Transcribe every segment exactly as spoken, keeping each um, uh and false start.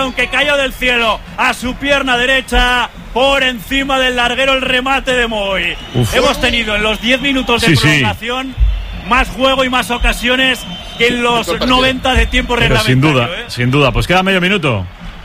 balón que cayó del cielo a su pierna derecha, por encima del larguero el remate de Moy. Uf. Hemos tenido en los diez minutos de sí, prolongación sí. más juego y más ocasiones que en los noventa de tiempo Pero reglamentario. Sin duda, ¿eh? sin duda. Pues queda medio minuto.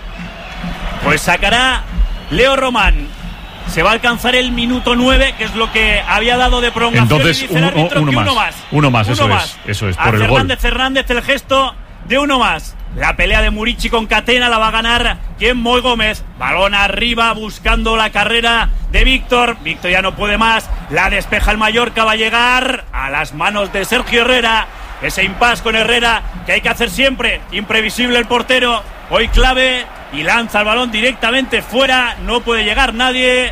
Pues sacará Leo Román. Se va a alcanzar el minuto nueve, que es lo que había dado de prolongación. Entonces, y dice el árbitro uno, que más. uno más. Uno más, uno eso más. es. Eso es, por a el Fernández gol. Hernández el gesto de uno más. La pelea de Murici con Catena la va a ganar quien Moy Gómez. Balón arriba buscando la carrera de Víctor. Víctor ya no puede más. La despeja el Mallorca. Va a llegar a las manos de Sergio Herrera. Ese impasse con Herrera que hay que hacer siempre. Imprevisible el portero. Hoy clave y lanza el balón directamente fuera. No puede llegar nadie.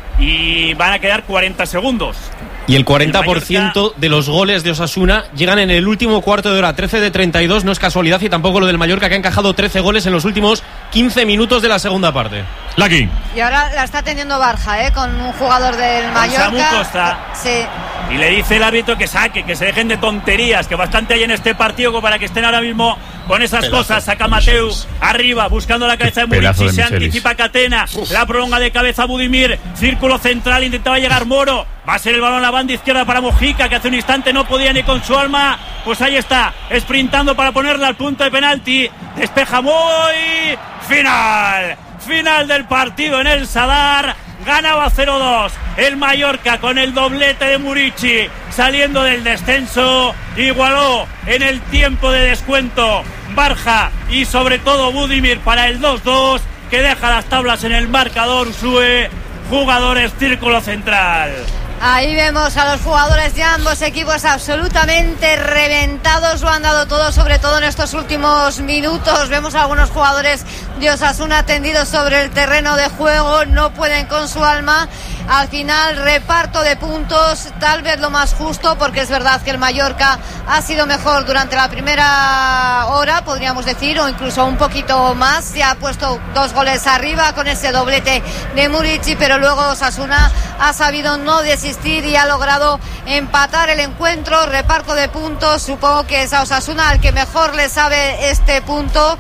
Y van a quedar cuarenta segundos. Y el cuarenta por ciento de los goles de Osasuna llegan en el último cuarto de hora. Trece de treinta y dos, no es casualidad. Y tampoco lo del Mallorca, que ha encajado trece goles en los últimos quince minutos de la segunda parte. Lucky. Y ahora la está teniendo Barja, ¿eh? Con un jugador del Mallorca. Samu Costa. Sí. Y le dice el árbitro que saque, que se dejen de tonterías, que bastante hay en este partido como para que estén ahora mismo con esas Pedazo cosas. Saca Mateu arriba, buscando la cabeza de Murici, se anticipa Catena, Uf. la prolonga de cabeza Budimir, círculo central, intentaba llegar Moro, va a ser el balón a la banda izquierda para Mojica, que hace un instante no podía ni con su alma, pues ahí está, sprintando para ponerla al punto de penalti, despeja Moy, final, final del partido en el Sadar. Ganaba cero dos el Mallorca con el doblete de Murici saliendo del descenso, igualó en el tiempo de descuento Barja y sobre todo Budimir para el dos dos, que deja las tablas en el marcador. Usue, jugadores círculo central. Ahí vemos a los jugadores de ambos equipos absolutamente reventados, lo han dado todo, sobre todo en estos últimos minutos. Vemos a algunos jugadores de Osasuna tendidos sobre el terreno de juego, no pueden con su alma. Al final, reparto de puntos, tal vez lo más justo, porque es verdad que el Mallorca ha sido mejor durante la primera hora, podríamos decir, o incluso un poquito más. Se ha puesto dos goles arriba con ese doblete de Murici, pero luego Osasuna ha sabido no desistir y ha logrado empatar el encuentro. Reparto de puntos, supongo que es a Osasuna al que mejor le sabe este punto,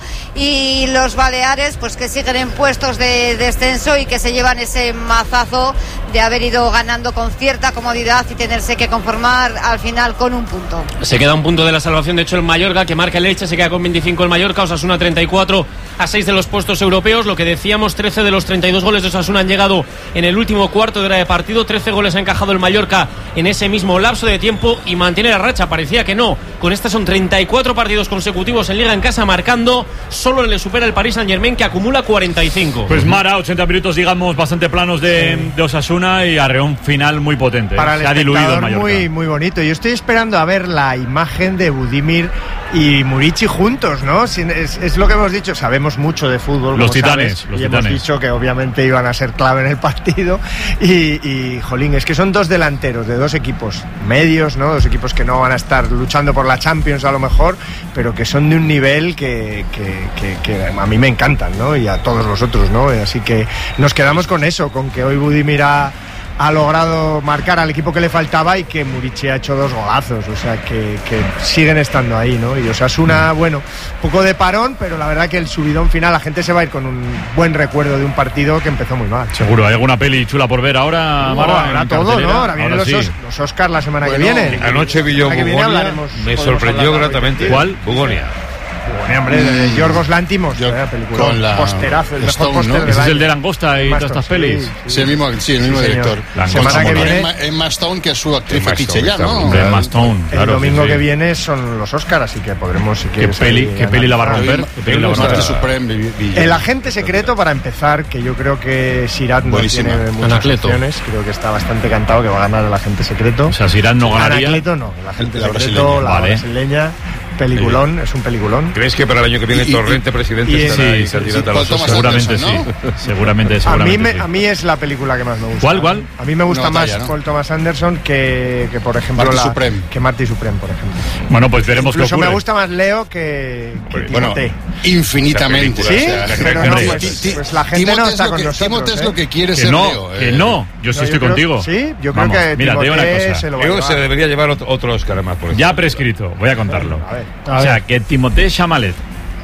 y los Baleares pues que siguen en puestos de descenso y que se llevan ese mazazo de haber ido ganando con cierta comodidad y tenerse que conformar al final con un punto. Se queda un punto de la salvación, de hecho el Mallorca, que marca el Elche, se queda con veinticinco el Mallorca, Osasuna treinta y cuatro, a seis de los puestos europeos. Lo que decíamos, trece de los treinta y dos goles de Osasuna han llegado en el último cuarto de hora de partido, trece goles ha encajado el Mallorca en ese mismo lapso de tiempo y mantiene la racha, parecía que no, con estas son treinta y cuatro partidos consecutivos en Liga en casa marcando, solo le supera el Paris Saint-Germain, que acumula cuarenta y cinco. Pues Mara, ochenta minutos digamos bastante planos de, sí. de Osasuna, y arreón final muy potente. Para el Se ha diluido el Mallorca. Muy, muy bonito. Yo estoy esperando a ver la imagen de Budimir y Murici juntos, ¿no? Es, es lo que hemos dicho, sabemos mucho de fútbol. Los titanes, sabes, los y titanes. hemos dicho que obviamente iban a ser clave en el partido. Y, y, jolín, es que son dos delanteros de dos equipos medios, ¿no? Dos equipos que no van a estar luchando por la Champions a lo mejor, pero que son de un nivel que, que, que, que a mí me encantan, ¿no? Y a todos los otros, ¿no? Así que nos quedamos con eso, con que hoy Budimir ha, ha logrado marcar al equipo que le faltaba y que Murici ha hecho dos golazos, o sea que, que siguen estando ahí, ¿no? Y Osasuna, bueno, poco de parón, pero la verdad que el subidón final, la gente se va a ir con un buen recuerdo de un partido que empezó muy mal. Seguro, ¿hay alguna peli chula por ver ahora, Mara? No, ahora todo, ¿no? Ahora vienen ahora los, sí. los Oscars la semana bueno, que viene. Anoche vi yo Bugonia, me sorprendió gratamente. ¿Cuál? Bugonia. Bueno, hombre, de Yorgos Lantimos, Yo, eh, película, con la posterazo, el Stone, mejor póster ¿no? del Ese es año. el de Langosta y todas estas pelis. Sí, sí, el mismo, sí, el mismo sí, director. La semana que viene Emma, Emma Stone, que es su actriz Emma fetiche Stone, ya, ¿no? Emma Stone, claro. El domingo sí, sí. que viene son los Oscars, así que podremos, si ¿Qué quieres, peli, ahí qué peli la va a romper? ¿Qué peli la va a romper? Supreme, vi, vi, El agente secreto, para empezar, que yo creo que Sirat no Buenísima. tiene muchas Anacleto. opciones, creo que está bastante cantado que va a ganar el agente secreto. O sea, si Irán no ganaría. Anacleto no, el agente La secreto, brasileña. la Vale. brasileña, peliculón, es un peliculón. ¿Crees que para el año que viene Y- y- Torrente, presidente, y- estará ahí sí, candidata a sí, los Thomas Oscars? seguramente Anderson, sí. ¿no? Seguramente, A mí, seguramente me, sí. a mí es la película que más me gusta. ¿Cuál, cuál? A mí me gusta Una más batalla, ¿no? Paul Thomas Anderson que, que por ejemplo, Marty la, Supreme. que Marty Supreme, por ejemplo. Bueno, pues veremos qué Incluso ocurre. me gusta más Leo que, que Bueno, Timothée. infinitamente. ¿Sí? o sea, Pero no, Ti- pues- Ti- pues la gente Timothée no es está lo con que- nosotros, Timothée es ¿eh? lo que quiere Que ser no, Leo. que eh. no. Yo sí No, estoy creo- contigo. Sí, yo Vamos, creo que mira, te digo una Timothée cosa. se lo va a Leo llevar. se debería llevar otro, otro Oscar más por eso. Ya prescrito, voy a contarlo. A ver, O sea, que Timothée Chalamet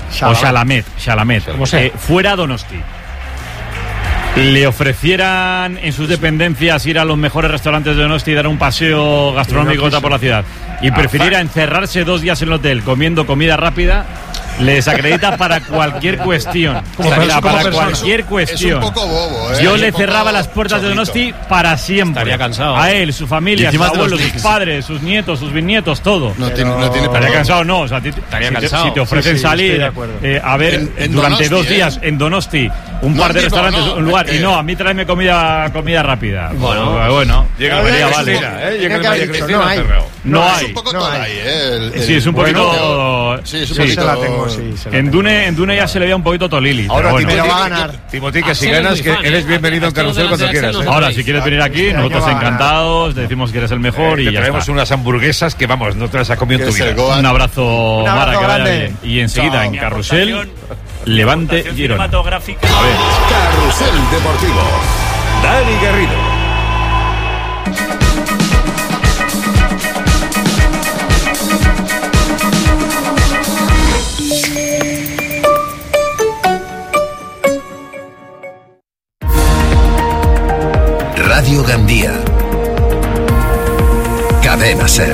o Chalamet, Chalamet, eh, fuera a Donosti, le ofrecieran en sus dependencias ir a los mejores restaurantes de Donosti y dar un paseo gastronómico no por la ciudad, y prefiriera encerrarse dos días en el hotel comiendo comida rápida, le desacredita para cualquier cuestión. Como para persona, para como cualquier cuestión. Es un poco bobo, ¿eh? Yo es le poco cerraba las puertas chorrito. de Donosti para siempre. Estaría cansado. A él, su familia, sus abuelos, sus padres, sus nietos, sus bisnietos, todo. No tiene, no tiene Estaría problema. cansado, no. O sea, ti- Estaría si, te, cansado. si te ofrecen Sí, sí, estoy salir de acuerdo. eh, a ver En- en durante Donosti, dos ¿eh? días en Donosti un No par de es mismo, restaurantes, no, un lugar, es que- y no, a mí tráeme comida comida rápida. Bueno. bueno. Llega el María Cristina, Vale. ¿eh? Llega Llega el el María María Cristina Cristina, Cerreo. No No, hay. Es un poco no todo hay. ahí, ¿eh? El- el- Sí, es un bueno, poquito. Sí, es un sí. poquito. Se la tengo, sí. se la En tengo. Dune, en Dune ya se le veía un poquito Tolili. Ahora, pero bueno. Timothy, Timothy, va a ganar. que- Timothy, que si Axel es ganas, muy que fan, eres ¿eh? bienvenido en Axel Carrusel cuando delante de quieras. Axel ¿eh? no Ahora, si quieres venir aquí, Mira, nosotros que va a ganar. encantados, decimos que eres el mejor Eh, y te ya traemos está. unas hamburguesas que, vamos, no te las has comido en Que tu Pues vida. Pues ¿eh? Un abrazo, Un abrazo Mara, que vaya grande. bien. Y enseguida Chao. en Mi Carrusel, aportación- Levante aportación Girona. cinematográfica. A ver. Carrusel Deportivo. Dani Garrido. Radio Gandía. Cadena Ser.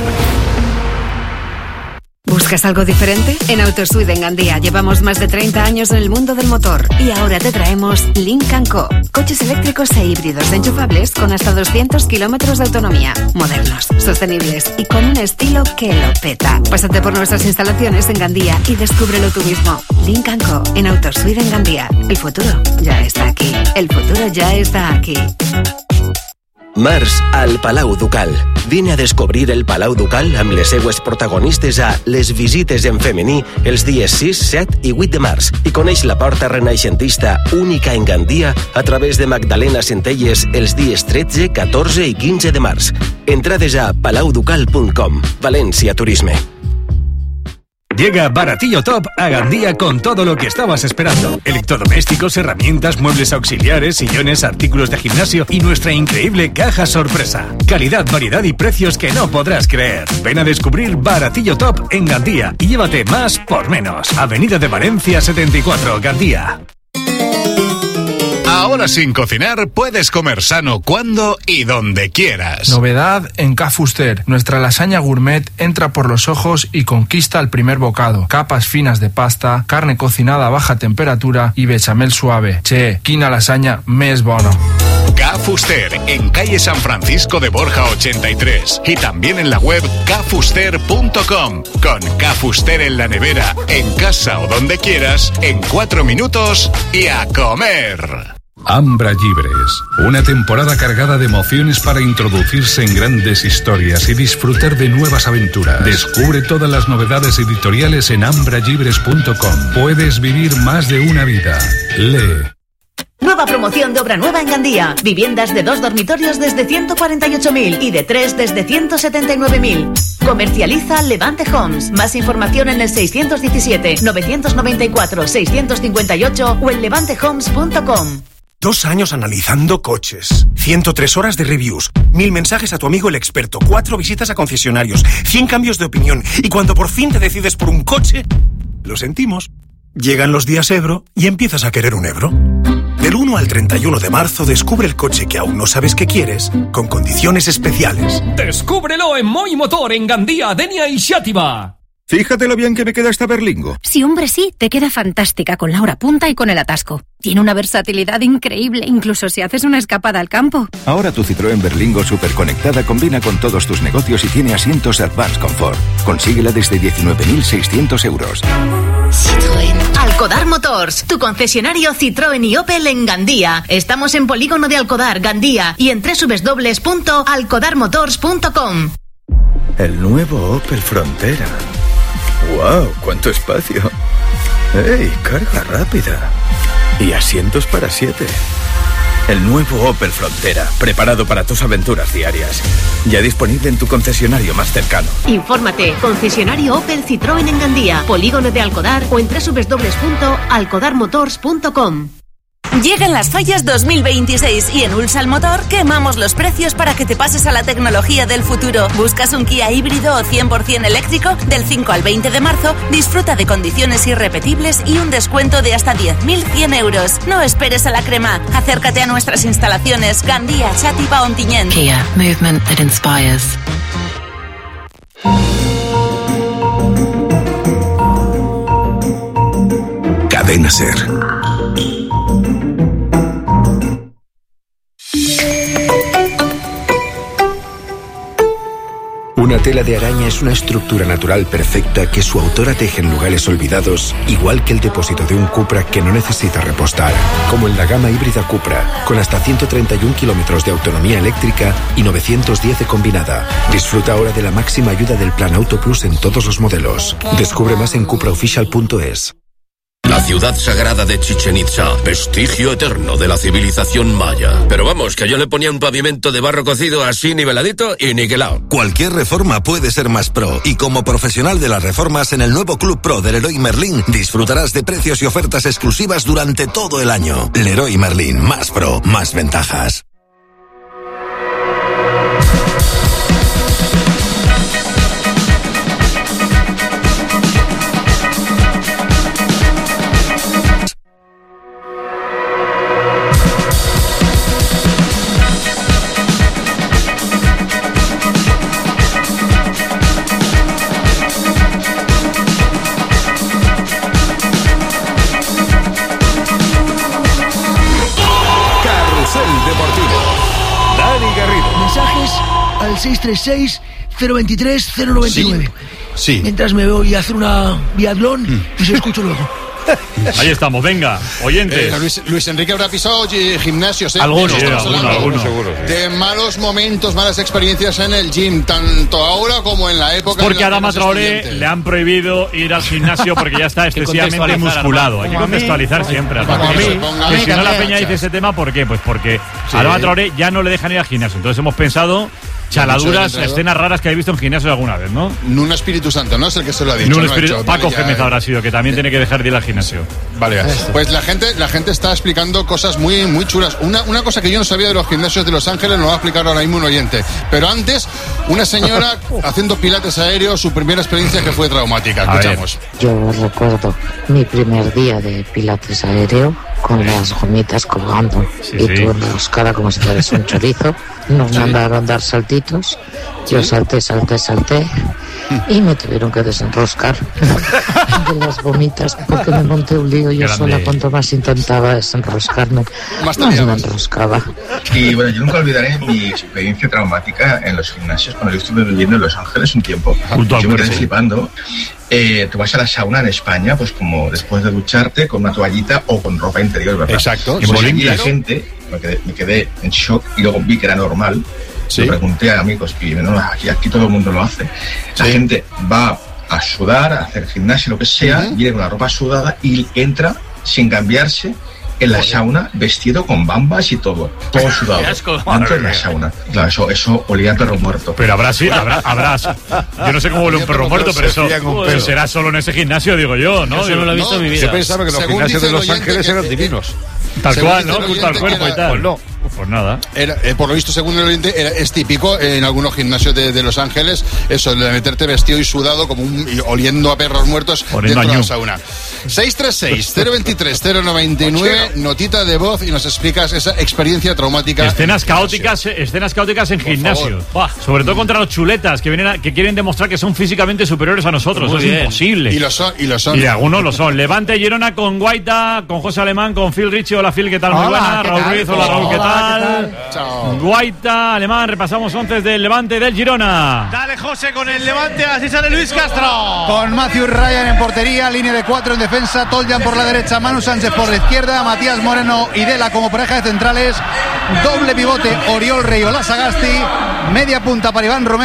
¿Buscas algo diferente? En Autosuite en Gandía llevamos más de treinta años en el mundo del motor y ahora te traemos Lynk and Co. Coches eléctricos e híbridos enchufables con hasta doscientos kilómetros de autonomía. Modernos, sostenibles y con un estilo que lo peta. Pásate por nuestras instalaciones en Gandía y descúbrelo tú mismo. Lynk and Co. en Autosuite en Gandía. El futuro ya está aquí. El futuro ya está aquí. Març al Palau Ducal. Vine a descobrir el Palau Ducal amb les seues protagonistes a Les visites en femení els dies sis, set i vuit de març i coneix la porta renaixentista única en Gandia a través de Magdalena Centelles els dies tretze, catorze i quinze de març. Entrades a palau ducal punt com. València Turisme. Llega Baratillo Top a Gandía con todo lo que estabas esperando. Electrodomésticos, herramientas, muebles auxiliares, sillones, artículos de gimnasio y nuestra increíble caja sorpresa. Calidad, variedad y precios que no podrás creer. Ven a descubrir Baratillo Top en Gandía y llévate más por menos. Avenida de Valencia setenta y cuatro, Gandía. Ahora sin cocinar puedes comer sano cuando y donde quieras. Novedad en Ca Fuster. Nuestra lasaña gourmet entra por los ojos y conquista el primer bocado. Capas finas de pasta, carne cocinada a baja temperatura y bechamel suave. Che, quina lasaña més bono. Ca Fuster, en calle San Francisco de Borja ochenta y tres. Y también en la web ca fuster punto com. Con Ca Fuster en la nevera, en casa o donde quieras, en cuatro minutos y a comer. Ambra Llibres, una temporada cargada de emociones para introducirse en grandes historias y disfrutar de nuevas aventuras. Descubre todas las novedades editoriales en ambra llibres punto com. Puedes vivir más de una vida. Lee. Nueva promoción de obra nueva en Gandía. Viviendas de dos dormitorios desde ciento cuarenta y ocho mil y de tres desde ciento setenta y nueve mil. Comercializa Levante Homes. Más información en el seiscientos diecisiete, novecientos noventa y cuatro, seiscientos cincuenta y ocho o en levante homes punto com. Dos años analizando coches, ciento tres horas de reviews, mil mensajes a tu amigo el experto, cuatro visitas a concesionarios, cien cambios de opinión y cuando por fin te decides por un coche, lo sentimos. Llegan los días Ebro y empiezas a querer un Ebro. Del uno al treinta y uno de marzo descubre el coche que aún no sabes que quieres con condiciones especiales. Descúbrelo en Moi Motor en Gandía, Denia y Xàtiva. Fíjate lo bien que me queda esta Berlingo. Sí, hombre, sí, te queda fantástica con la hora punta y con el atasco. Tiene una versatilidad increíble, incluso si haces una escapada al campo. Ahora tu Citroën Berlingo superconectada combina con todos tus negocios y tiene asientos Advanced Comfort. Consíguela desde diecinueve mil seiscientos euros. Citroën. Alcodar Motors, tu concesionario Citroën y Opel en Gandía. Estamos en Polígono de Alcodar, Gandía y en doble u doble u doble u punto alcodar motors punto com. El nuevo Opel Frontera. ¡Wow! ¡Cuánto espacio! ¡Ey! Carga rápida. Y asientos para siete. El nuevo Opel Frontera, preparado para tus aventuras diarias. Ya disponible en tu concesionario más cercano. Infórmate, concesionario Opel Citroën en Gandía, Polígono de Alcodar o en doble u doble u doble u punto alcodar motors punto com. Llegan las fallas dos mil veintiséis y en Ulsa el Motor quemamos los precios para que te pases a la tecnología del futuro. ¿Buscas un Kia híbrido o cien por ciento eléctrico? Del cinco al veinte de marzo disfruta de condiciones irrepetibles y un descuento de hasta diez mil cien euros. No esperes a la crema. Acércate a nuestras instalaciones Gandía, Xàtiva o Ontinyent. Kia, movement that inspires. Cadena Ser. Una tela de araña es una estructura natural perfecta que su autora teje en lugares olvidados, igual que el depósito de un Cupra que no necesita repostar, como en la gama híbrida Cupra, con hasta ciento treinta y un kilómetros de autonomía eléctrica y novecientos diez de combinada. Disfruta ahora de la máxima ayuda del Plan Auto Plus en todos los modelos. Descubre más en cupraofficial punto es. La ciudad sagrada de Chichén Itzá, vestigio eterno de la civilización maya. Pero vamos, que yo le ponía un pavimento de barro cocido así niveladito y niquelado. Cualquier reforma puede ser más pro, y como profesional de las reformas en el nuevo Club Pro de Leroy Merlin disfrutarás de precios y ofertas exclusivas durante todo el año. Leroy Merlin, más pro, más ventajas. Al seis tres seis, cero veintitrés, cero noventa y nueve. Sí. Sí. Mientras me voy a hacer una biatlón, mm. y os escucho luego. Ahí estamos, venga, oyentes. Eh, Luis, Luis Enrique habrá pisado gimnasios, ¿eh? Algunos, sí, algunos, algunos. Seguro, sí. De malos momentos, malas experiencias en el gym, tanto ahora como en la época. Porque a Adama Traoré le han prohibido ir al gimnasio porque ya está excesivamente musculado. Hay que contextualizar siempre. Que si no la peña dice ese tema, ¿por qué? Pues porque sí. Adama Traoré ya no le dejan ir al gimnasio. Entonces hemos pensado chaladuras, escenas raras que he visto en gimnasio alguna vez, ¿no? Nun Espíritu Santo, ¿no? Es el que se lo ha dicho. Nun Espíritu, no Paco Gémez habrá sido, que también tiene que dejar de ir al gimnasio. Vale, pues la gente, la gente está explicando cosas muy, muy chulas. Una, una cosa que yo no sabía de los gimnasios de Los Ángeles, nos va a explicar ahora mismo un oyente. Pero antes, una señora haciendo pilates aéreos, su primera experiencia que fue traumática. Escuchamos. Yo recuerdo mi primer día de pilates aéreo con las gomitas colgando sí, y sí. tú enroscada como si fueras un chorizo. Nos sí. mandaron dar saltitos. Yo ¿Sí? salté, salté, salté y me tuvieron que desenroscar de las gomitas porque me monté un lío yo Grande. sola. Cuanto más intentaba desenroscarme, más, más me enroscaba. Y bueno, yo nunca olvidaré mi experiencia traumática en los gimnasios cuando yo estuve viviendo en Los Ángeles un tiempo. Junto yo me quedé flipando. Eh, tú vas a la sauna en España, pues como después de ducharte con una toallita o con ropa interior, ¿verdad? Exacto. Pues aquí la gente, me quedé, me quedé en shock y luego vi que era normal. ¿Sí? Le pregunté a amigos y no, aquí, aquí todo el mundo lo hace. La ¿Sí? gente va a sudar, a hacer gimnasio, lo que sea, uh-huh. viene con la ropa sudada y entra sin cambiarse en la sauna, vestido con bambas y todo, todo sudado, dentro de la sauna. Claro, eso, eso olía a perro muerto. Pero habrá, sí, habrá, habrá. Yo no sé cómo huele un perro muerto, pero eso pero será solo en ese gimnasio, digo yo, ¿no? Yo no lo he visto en mi vida. Yo pensaba que los gimnasios de Los Ángeles eran divinos. Tal cual, ¿no? Junto al cuerpo y tal. Pues no. Pues nada. Era, eh, por lo visto, según el oyente, era, es típico en algunos gimnasios de, de Los Ángeles eso, de meterte vestido y sudado como un, y oliendo a perros muertos Poniendo dentro año. de la sauna. seis tres seis, cero veintitrés, cero noventa y nueve, notita de voz y nos explicas esa experiencia traumática. Escenas caóticas, escenas caóticas en por gimnasio. Bah, sobre todo contra los chuletas que vienen a, que quieren demostrar que son físicamente superiores a nosotros. Muy es bien. Imposible. Y lo son, y lo son. Y algunos lo son. Levante Girona con Guaita, con José Alemán, con Phil Richie. Hola Phil, ¿qué tal? Muy buena. Raúl Ruiz, hola Raúl, ¿qué tal? ¿Qué tal? Chao. Guaita, Alemán, repasamos once del Levante del Girona. Dale José con el Levante, así sale Luis Castro. Con Matthew Ryan en portería, línea de cuatro en defensa, Toljan por la derecha, Manu Sánchez por la izquierda, Matías Moreno y Dela como pareja de centrales, doble pivote Oriol Rey o Lasagasti, media punta para Iván Romero,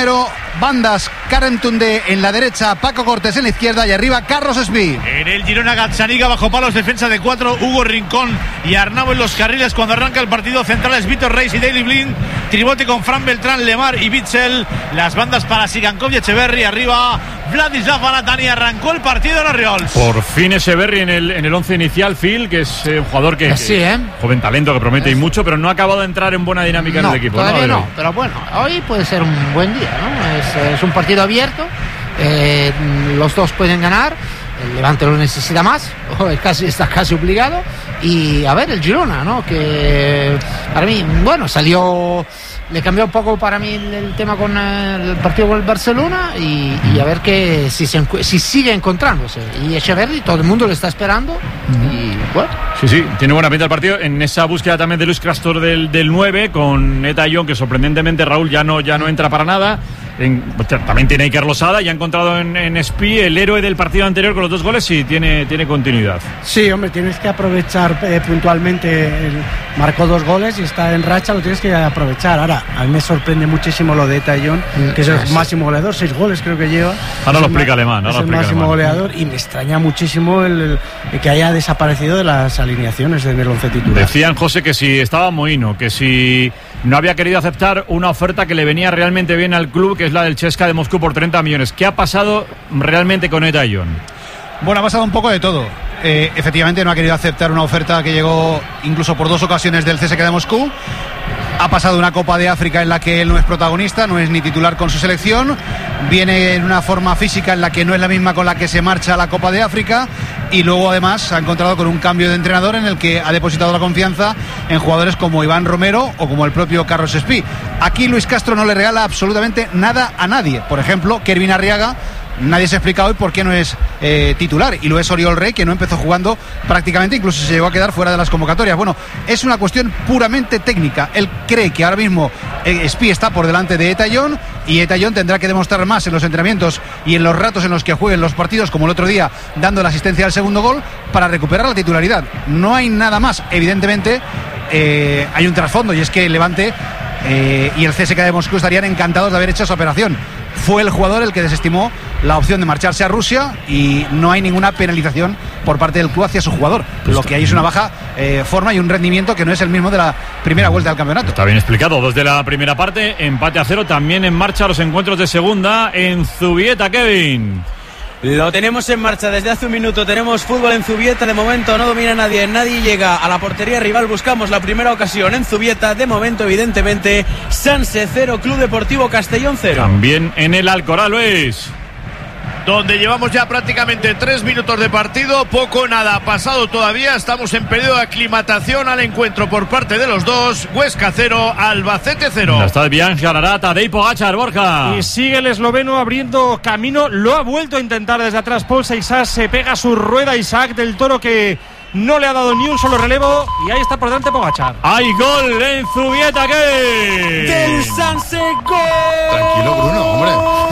bandas Karen Tunde en la derecha, Paco Cortés en la izquierda y arriba Carlos Espí. En el Girona, Gazzaniga bajo palos, defensa de cuatro, Hugo Rincón y Arnau en los carriles cuando arranca el partido. Centrales Víctor Reis y Daily Blind, tribote con Fran Beltrán, Lemar y Bitzel. Las bandas para Sigankov y Echeverri, arriba Vladislav Balatani. Arrancó el partido en Orioles. Por fin Echeverri en el, en el once inicial, Phil, que es eh, un jugador que, sí, ¿eh? joven talento, que promete y mucho, pero no ha acabado de entrar en buena dinámica no, en el equipo. Todavía no, no, pero bueno, hoy puede ser un buen día, ¿no? Es, es un partido abierto, eh, los dos pueden ganar, el Levante lo necesita más, casi, está casi obligado, y a ver el Girona, ¿no? Que para mí, bueno, salió, le cambió un poco para mí el, el tema con el partido con el Barcelona y, y a ver que si, se, si sigue encontrándose. Y Echeverri, todo el mundo lo está esperando y bueno. Sí, sí, tiene buena pinta el partido. En esa búsqueda también de Luis Castor del, del nueve, con Eta Young, que sorprendentemente Raúl ya no, ya no entra para nada. En, también tiene Iker Losada y ha encontrado en, en Espí el héroe del partido anterior con los dos goles y tiene, tiene continuidad. Sí, hombre, tienes que aprovechar eh, puntualmente. El, marcó dos goles y está en racha, lo tienes que aprovechar. Ahora, a mí me sorprende muchísimo lo de Eta Young, que es el sí. máximo goleador, seis goles creo que lleva. Ahora lo explica Alemán. Es el máximo alemán. goleador y me extraña muchísimo el, el, el que haya desaparecido de las alineaciones en el once titular. Decían, José, que si estaba Mohino, que si no había querido aceptar una oferta que le venía realmente bien al club, que es la del Chesca de Moscú por treinta millones. ¿Qué ha pasado realmente con Eta Young? Bueno, ha pasado un poco de todo. Eh, efectivamente no ha querido aceptar una oferta que llegó incluso por dos ocasiones del C S K A de Moscú. Ha pasado una Copa de África en la que él no es protagonista, no es ni titular con su selección. Viene en una forma física en la que no es la misma con la que se marcha a la Copa de África. Y luego además se ha encontrado con un cambio de entrenador en el que ha depositado la confianza en jugadores como Iván Romero o como el propio Carlos Espí. Aquí Luis Castro no le regala absolutamente nada a nadie. Por ejemplo, Kervin Arriaga, nadie se ha explicado hoy por qué no es eh, titular, y lo es Oriol Rey, que no empezó jugando prácticamente, incluso se llegó a quedar fuera de las convocatorias. Bueno, es una cuestión puramente técnica. Él cree que ahora mismo eh, Espí está por delante de Eta Young y Eta Young tendrá que demostrar más en los entrenamientos y en los ratos en los que jueguen los partidos, como el otro día dando la asistencia al segundo gol, para recuperar la titularidad. No hay nada más. Evidentemente eh, hay un trasfondo, y es que el Levante eh, y el C S K A de Moscú estarían encantados de haber hecho esa operación. Fue el jugador el que desestimó la opción de marcharse a Rusia y no hay ninguna penalización por parte del club hacia su jugador. Lo que hay es una baja eh, forma y un rendimiento que no es el mismo de la primera vuelta del campeonato. Está bien explicado. Dos de la primera parte, empate a cero. También en marcha los encuentros de segunda en Zubieta, Kevin. Lo tenemos en marcha desde hace un minuto. Tenemos fútbol en Zubieta. De momento no domina nadie. Nadie llega a la portería rival. Buscamos la primera ocasión en Zubieta. De momento, evidentemente, Sanse cero, Club Deportivo Castellón cero. También en el Alcoraz, Luis, donde llevamos ya prácticamente tres minutos de partido, poco nada ha pasado todavía, estamos en periodo de aclimatación al encuentro por parte de los dos. Huesca cero, Albacete cero. Está el Bianchi, Ararata, Tadej Pogačar, Borja. Y sigue el esloveno abriendo camino, lo ha vuelto a intentar desde atrás Paul Seixas, se pega su rueda Isaac del Toro, que no le ha dado ni un solo relevo, y ahí está por delante Pogačar. Hay gol en Zubieta, ¿qué? Del Sanse, gol. Tranquilo, Bruno, hombre.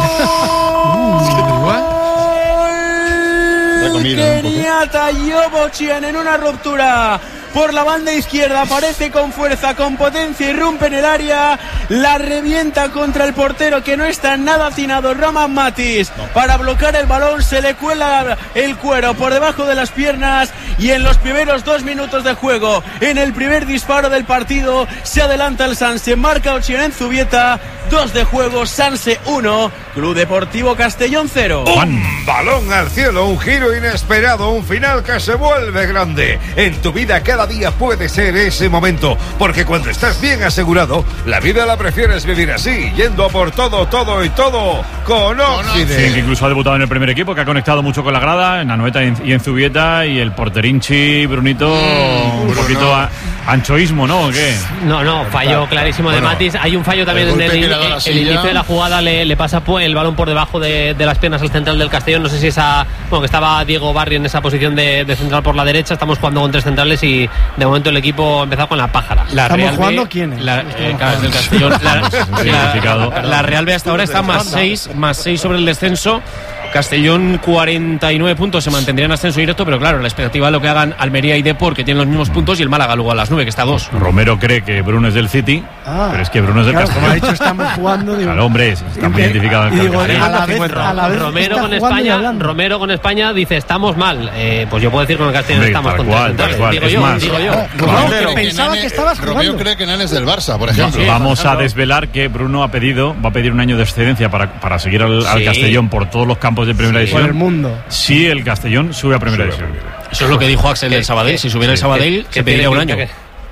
Kenyatta Jobochian en una ruptura por la banda izquierda, aparece con fuerza, con potencia, irrumpe en el área, la revienta contra el portero, que no está nada atinado, Roman Matis, no. Para bloquear el balón, se le cuela el cuero por debajo de las piernas, y en los primeros dos minutos de juego, en el primer disparo del partido, se adelanta el Sanse, marca Ochian en Zubieta, dos de juego, Sanse uno, Club Deportivo Castellón cero. Un balón al cielo, un giro inesperado, un final que se vuelve grande. En tu vida cada día puede ser ese momento, porque cuando estás bien asegurado, la vida la prefieres vivir así, yendo a por todo, todo y todo con Oxide. Sí, que incluso ha debutado en el primer equipo, que ha conectado mucho con la grada, en Anoeta y en Zubieta, y el porterinchi, Brunito, mm, un poquito a, anchoísmo, ¿no? ¿O qué? No, no, fallo clarísimo de bueno, Matis. Hay un fallo también en el, el, el, el inicio de la jugada, le, le pasa el balón por debajo de, de las piernas al central del Castellón. No sé si esa, bueno, que estaba Diego Barri en esa posición de, de central por la derecha. Estamos jugando con tres centrales y de momento el equipo ha empezado con la pájara. La ¿Estamos Real jugando B, quiénes? La, eh, claro, del Castellón. La, la, la, la Real B hasta ahora está más seis, más seis sobre el descenso. Castellón cuarenta y nueve puntos, se mantendrían en ascenso directo, pero claro, la expectativa de lo que hagan Almería y Depor, que tienen los mismos puntos, y el Málaga luego a las nueve, que está a dos. Romero cree que Bruno es del City, ah, pero es que Bruno es del claro, Castellón. Como ha dicho, estamos jugando. Digo, claro, hombre, está muy identificado en el Castellón. Romero con España, Romero con España dice estamos mal. Eh, pues yo puedo decir con el Castellón hombre, estamos contentos. Digo yo, más, digo yo. Romero, pensaba que, Nane, que estabas jugando. Romero cree que Nane es del Barça, por ejemplo. Sí, vamos a desvelar que Bruno ha pedido, va a pedir un año de excedencia para, para seguir al, sí. al Castellón por todos los campos de primera sí, división. Por el mundo. Si el Castellón sube a primera división. Eso es lo que dijo Axel del Sabadell. Si subiera el Sabadell, se pediría un año.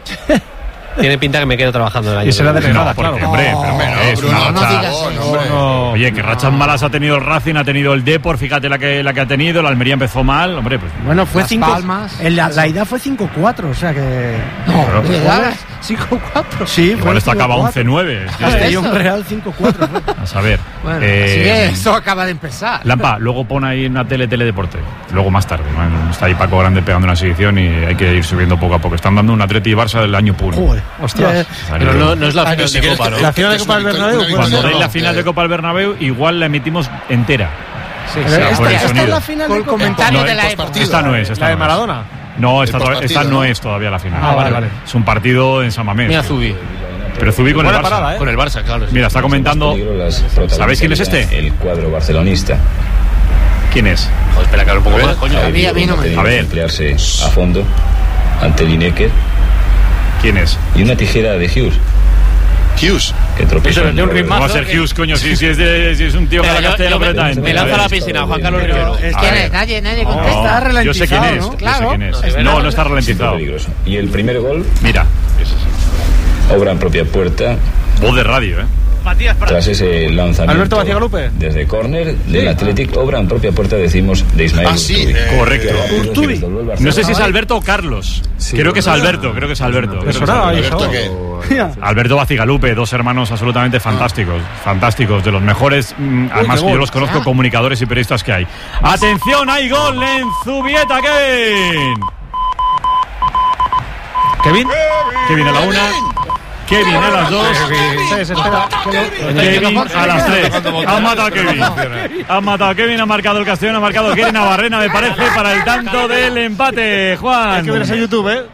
Tiene pinta que me quedo trabajando el año. Y será de no, porque, claro. Hombre, pero, pero no, es Bruno, una no racha. digas eso. No. Oye, que rachas malas ha tenido el Racing, ha tenido el Depor, fíjate la que, la que ha tenido, la Almería empezó mal, hombre, pues. Bueno, fue Las cinco. Palmas. En la, la ida fue cinco cuatro, o sea que. No, claro. ¿verdad? cinco cuatro. Sí, igual esto acaba once nueve. Castellón Real cinco cuatro. A saber. Bueno, eh, así que esto acaba de empezar. Lampa, luego pon ahí una tele, teledeporte. Luego más tarde, ¿no? Está ahí Paco Grande pegando una exhibición y hay que ir subiendo poco a poco. Están dando un Atleti y Barça del año puro. Joder, ostras. Pero no, no es la final si de Copa, ¿no? La final de Copa del Bernabéu. Cuando no, den la no, final que... de Copa del Bernabéu, igual la emitimos entera. Sí, o sea, esta, por el esta sonido. es la final Con de Copa. comentario No, de la esta época. Esta no es. Esta ¿La de no Maradona? Es. No, esta, El todavía, esta partido, no ¿no? es todavía la final. Ah, vale, vale. Es un partido en San Mamés. Mira Zubi. Pero Zubi con el Buena Barça. parada, ¿eh? Con el Barça, claro. Mira, está comentando. ¿Sabéis quién es este? El cuadro barcelonista. ¿Quién es? Joder, espera que hable un poco más, coño. A mí, a mí no me. A ver. Emplearse a fondo ante Lineker. ¿Quién es? Y una tijera de Hughes. Hughes. Que tropezó. Eso, de un ritmazo. Va a ser Hughes, coño, si, si, es, de, si es un tío que Venga, la yo- castellano yo me- completamente. me lanza a la piscina, Juan Carlos Rivero. Es A ¿Quién ver. es? Nadie, nadie No, contesta. yo sé quién es. ¿no? Yo Claro. sé quién es. No, No, no está Siempre ralentizado. peligroso. Y el primer gol, Mira, obra en propia puerta. voz de radio, ¿eh? Matías Prats. Tras ese lanzamiento Alberto Bacigalupe. desde córner del Athletic, obra en propia puerta, decimos, de Ismael Ah, sí, Urtubi. eh, Correcto. Que rápido se Urtubi. desdobló el No sé Barcelona. si es Alberto o Carlos. Sí, creo que es bueno. Alberto, creo que es Alberto. Creo que es sonaba ahí, Alberto. Alberto, ¿qué? Alberto Bacigalupe, dos hermanos absolutamente fantásticos, fantásticos, de los mejores, mm, además que yo los conozco, comunicadores y periodistas que hay. ¡Atención, hay gol en Zubieta, Kevin! ¿Kevin? Kevin a la una, Kevin a las dos, Se desespera. Kevin a las tres. Han matado a Kevin. Han matado a Kevin, ha marcado el Castellón, ha marcado Kevin Navarrena, me parece, para el tanto del empate, Juan. Hay que ver ese YouTube, ¿eh?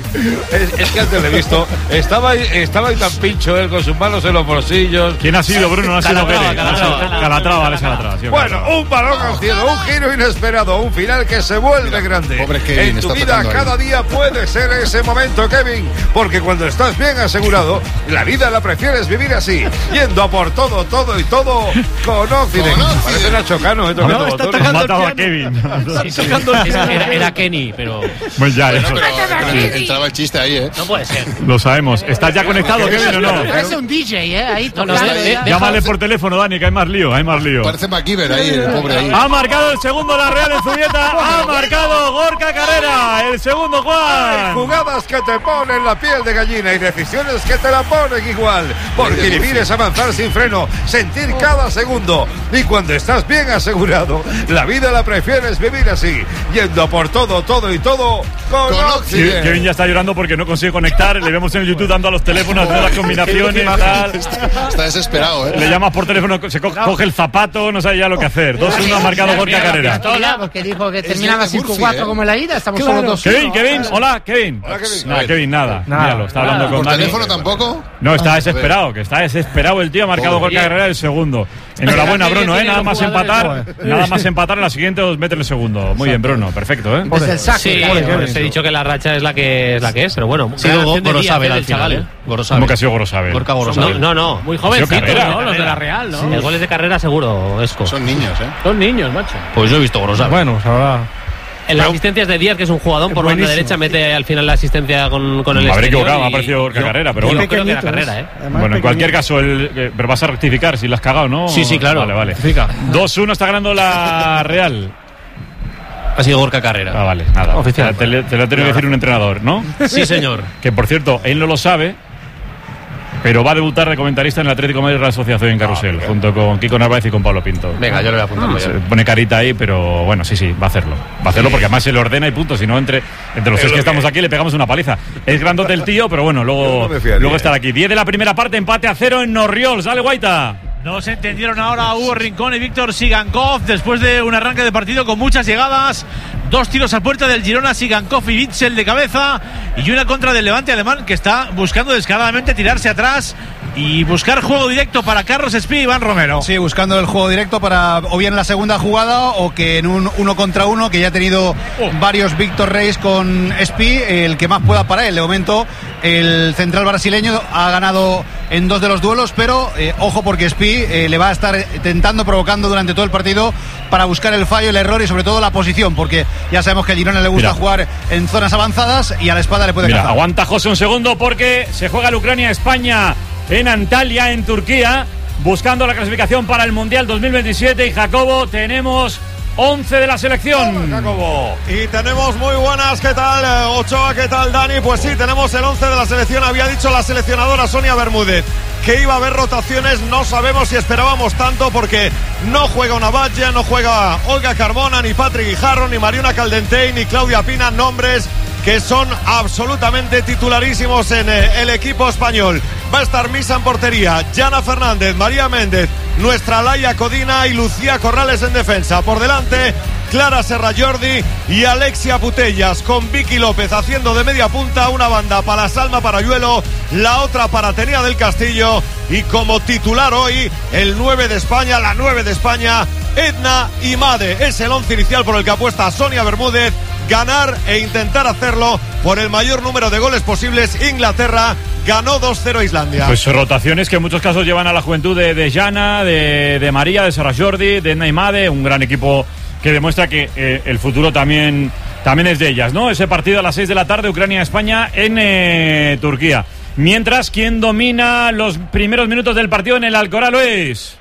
Es, es que antes le he visto. Estaba ahí, estaba ahí tan pincho él con sus manos en los bolsillos. ¿Quién ha sido, Bruno? No ha sido Calatrava, Kevin. Calatrava. Calatrava, Alex Calatrava. sí, Bueno, Calatrava. un balón al cielo, un giro inesperado, un final que se vuelve grande. pobre Kevin, en tu está vida tocando ahí. cada día puede ser ese momento, Kevin, porque cuando estás bien asegurado, la vida la prefieres vivir así, yendo a por todo, todo y todo con Occident. Con Occident. Parece Nacho Cano, ¿eh? Tocando No, está botones. Han tocando matado a el piano. Kevin. Sí, sí. Era, era Kenny, pero. Pues ya, Bueno, eso. pero, pero entraba el chiste ahí, ¿eh? No puede ser. Lo sabemos. ¿Estás ya conectado, Kevin, o no? Parece un D J, ¿eh? Ahí No, no, tocando. de- ya. de- Llámale por teléfono, Dani, que hay más lío, hay más lío. Parece MacGyver ahí, el pobre ahí. Ha marcado el segundo la Real en Zubieta. Ha marcado Gorka Carrera. El segundo, Hay Juan. jugadas que te ponen la piel de gallina y decisiones que te la ponen igual. Porque vivir es avanzar sin freno, sentir cada segundo. Y cuando estás bien asegurado, la vida la prefieres vivir así, yendo a por todo, todo y todo con, Con Occident. Kevin ya está llorando porque no consigue conectar. Le vemos en el YouTube dando a los teléfonos, haciendo las combinaciones, tal. Está, está desesperado, ¿eh? Le llamas por teléfono, se co- coge el zapato, no sabe ya lo que hacer. dos uno ha marcado Gorka Carrera. Hola, porque dijo que Es terminaba de cinco Murphy, cuatro ¿eh? como en la ida, estamos Claro. solo dos. Kevin, Kevin, hola, Kevin. Hola, Kevin. Nada, Kevin, nada. Nada. Míralo, está hablando con ¿Por Dani. teléfono tampoco? No, está desesperado, que está desesperado el tío. Ha marcado Gorka Carrera el segundo. Enhorabuena, Bruno, ¿eh? Nada más empatar. Nada más empatar en la siguiente, os mete el segundo. Muy bien, Bruno, perfecto, ¿eh? Desde el saco. Sí, claro. os he dicho que la racha es la que es la que es, pero bueno. Sí, luego Gorosabel al final, ¿eh? ¿Cómo Gorosabel. que ha sido Gorosabel? Gorka No, Gorosabel. no, no. Muy Ha sido jovencitos, Carrera. ¿no? Los de la Real, ¿no? El gol es de carrera seguro, Esco. Son niños, ¿eh? Son niños, macho. Pues yo he visto Gorosabel. Bueno, pues ahora. En las asistencias de Díaz, que es un jugador por banda Buenísimo. derecha, mete al final la asistencia con, con el Me habré exterior equivocado, me ha y- parecido Gorka yo- Carrera, pero yo bueno. creo que era Pequeñitos. carrera, ¿eh? Además, Bueno, en cualquier pequeñitos. caso, el, eh, pero vas a rectificar si la has cagado, ¿no? Sí, sí, claro. Vale, vale. Rectifica. dos uno está ganando la Real. Ha sido Gorka Carrera. Ah, vale, nada. Oficial. Te, te- te lo ha tenido que decir un entrenador, ¿no? Sí, señor. Que por cierto, él no lo sabe, pero va a debutar de comentarista en el Atlético de Madrid Real Sociedad hoy en Carrusel, junto con Kiko Narváez y con Pablo Pinto. Venga, yo le voy a apuntar. Se pone carita ahí, pero bueno, sí, sí, va a hacerlo. Va a hacerlo porque además se le ordena y punto. Si no, entre, entre los tres que estamos aquí le pegamos una paliza. Es grandote el tío, pero bueno, Yo luego, no me fiaría. luego estar aquí. diez de la primera parte, empate a cero en Norriols. Dale, Guaita. No se entendieron ahora Hugo Rincón y Víctor Sigankov después de un arranque de partido con muchas llegadas. Dos tiros a puerta del Girona, Sigankov y Witsel de cabeza, y una contra del Levante alemán que está buscando descaradamente tirarse atrás y buscar juego directo para Carlos Espí y Iván Romero. Sí, buscando el juego directo para o bien la segunda jugada o que en un uno contra uno, que ya ha tenido oh. varios Víctor Reis con Espí, el que más pueda para él. De momento el central brasileño ha ganado en dos de los duelos, pero eh, ojo, porque Espí eh, le va a estar tentando, provocando durante todo el partido para buscar el fallo, el error y sobre todo la posición, porque ya sabemos que a Girona le gusta Mira. jugar en zonas avanzadas y a la espada le puede Mira, cazar. Aguanta José un segundo, porque se juega la Ucrania-España en Antalya, en Turquía, buscando la clasificación para el Mundial dos mil veintisiete. Y Jacobo, tenemos once de la selección. Jacobo. Y tenemos muy buenas. ¿Qué tal, Ochoa? ¿Qué tal, Dani? Pues sí, tenemos el once de la selección. Había dicho la seleccionadora Sonia Bermúdez que iba a haber rotaciones. No sabemos si esperábamos tanto, porque no juega una Badja, no juega Olga Carmona, ni Patrick Guijarro, ni Mariona Caldentey, ni Claudia Pina, nombres que son absolutamente titularísimos en eh, el equipo español. Va a estar Misa en portería, Jana Fernández, María Méndez, nuestra Laia Codina y Lucía Corrales en defensa. Por delante, Clara Serra Jordi y Alexia Putellas, con Vicky López haciendo de media punta, una banda para Salma Parayuelo, la otra para Atenea del Castillo, y como titular hoy el nueve de España, la nueve de España, Edna Imade. Es el once inicial por el que apuesta Sonia Bermúdez. Ganar e intentar hacerlo por el mayor número de goles posibles. Inglaterra ganó dos cero a Islandia. Pues rotaciones que en muchos casos llevan a la juventud de, de Jana, de, de María, de Serra Jordi, de Edna Imade, un gran equipo que demuestra que eh, el futuro también, también es de ellas, ¿no? Ese partido a las seis de la tarde, Ucrania-España en eh, Turquía. Mientras, ¿quién domina los primeros minutos del partido en el Alcoraz, Luis?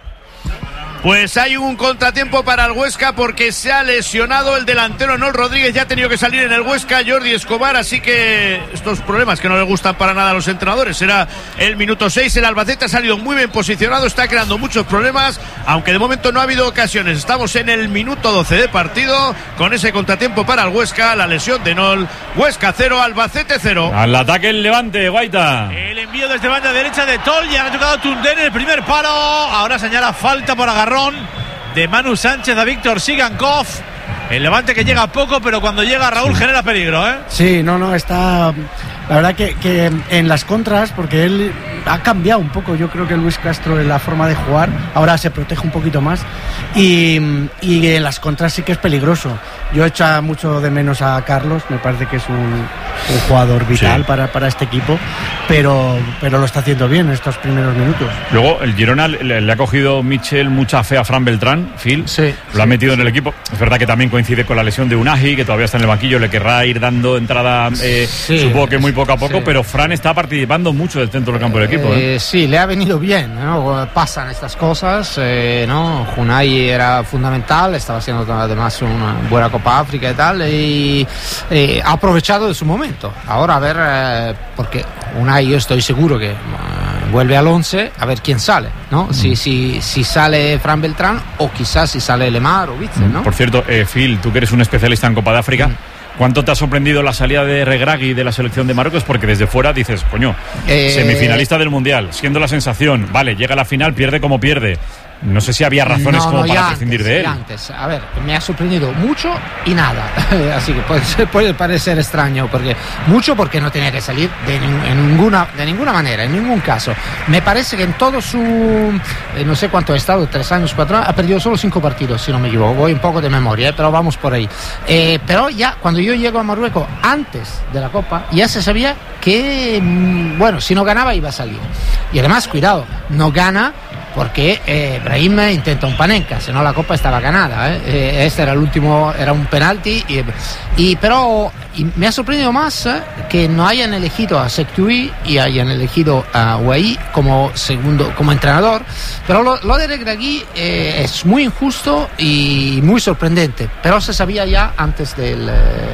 Pues hay un contratiempo para el Huesca, porque se ha lesionado el delantero Nol Rodríguez. Ya ha tenido que salir en el Huesca Jordi Escobar, así que estos problemas que no le gustan para nada a los entrenadores. Será el minuto seis. El Albacete ha salido muy bien posicionado, está creando muchos problemas, aunque de momento no ha habido ocasiones. Estamos en el minuto doce de partido, con ese contratiempo para el Huesca, la lesión de Nol. Huesca cero, Albacete cero. Al ataque el Levante, Guaita. El envío desde banda derecha de Tol, ya ha tocado Tundé en el primer palo. Ahora señala falta por agarrón de Manu Sánchez a Víctor Sigankov. El Levante que llega poco, pero cuando llega Raúl genera peligro, ¿eh? Sí, no, no, está... La verdad que, que en las contras, porque él ha cambiado un poco, yo creo que Luis Castro en la forma de jugar, ahora se protege un poquito más, y, y en las contras sí que es peligroso. Yo echo mucho de menos a Carlos, me parece que es un, un jugador vital sí. para, para este equipo, pero, pero lo está haciendo bien en estos primeros minutos. Luego el Girona le, le ha cogido Michel mucha fe a Fran Beltrán, Phil, sí, lo sí, ha metido sí. en el equipo. Es verdad que también coincide con la lesión de Unai, que todavía está en el banquillo, le querrá ir dando entrada, eh, sí, supongo que muy poco a poco, sí. pero Fran está participando mucho del centro del campo del equipo. ¿eh? Eh, sí, le ha venido bien, ¿no? Pasan estas cosas, eh, ¿no? Unai era fundamental, estaba haciendo además una buena Copa África y tal, y eh, ha aprovechado de su momento. Ahora a ver, eh, porque Unai yo estoy seguro que uh, vuelve al once, a ver quién sale, ¿no? Mm. Si, si, si sale Fran Beltrán o quizás si sale Lemar o Witsel, ¿no? Por cierto, eh, Phil, tú que eres un especialista en Copa de África, mm. ¿cuánto te ha sorprendido la salida de Regragui de la selección de Marruecos? Porque desde fuera dices, coño, eh... semifinalista del Mundial, siendo la sensación, vale, llega a la final, pierde como pierde. No sé si había razones no, como no, para prescindir antes, de él. Antes. A ver, me ha sorprendido mucho y nada. Así que puede, ser, puede parecer extraño, porque mucho porque no tenía que salir de, en ninguna, de ninguna manera, en ningún caso. Me parece que en todo su, eh, no sé cuánto ha estado, tres años, cuatro años, ha perdido solo cinco partidos, si no me equivoco. Voy un poco de memoria, eh, pero vamos por ahí. Eh, pero ya, cuando yo llego a Marruecos, antes de la Copa, ya se sabía que, bueno, si no ganaba iba a salir. Y además, cuidado, no gana porque eh, Brahim intenta un Panenka, si no la Copa estaba ganada, ¿eh? Eh, este era el último, era un penalti, y, y, pero y me ha sorprendido más eh, que no hayan elegido a Sektui y hayan elegido a Ouai como segundo, como entrenador, pero lo, lo de Regragui eh, es muy injusto y muy sorprendente, pero se sabía ya antes del... Eh,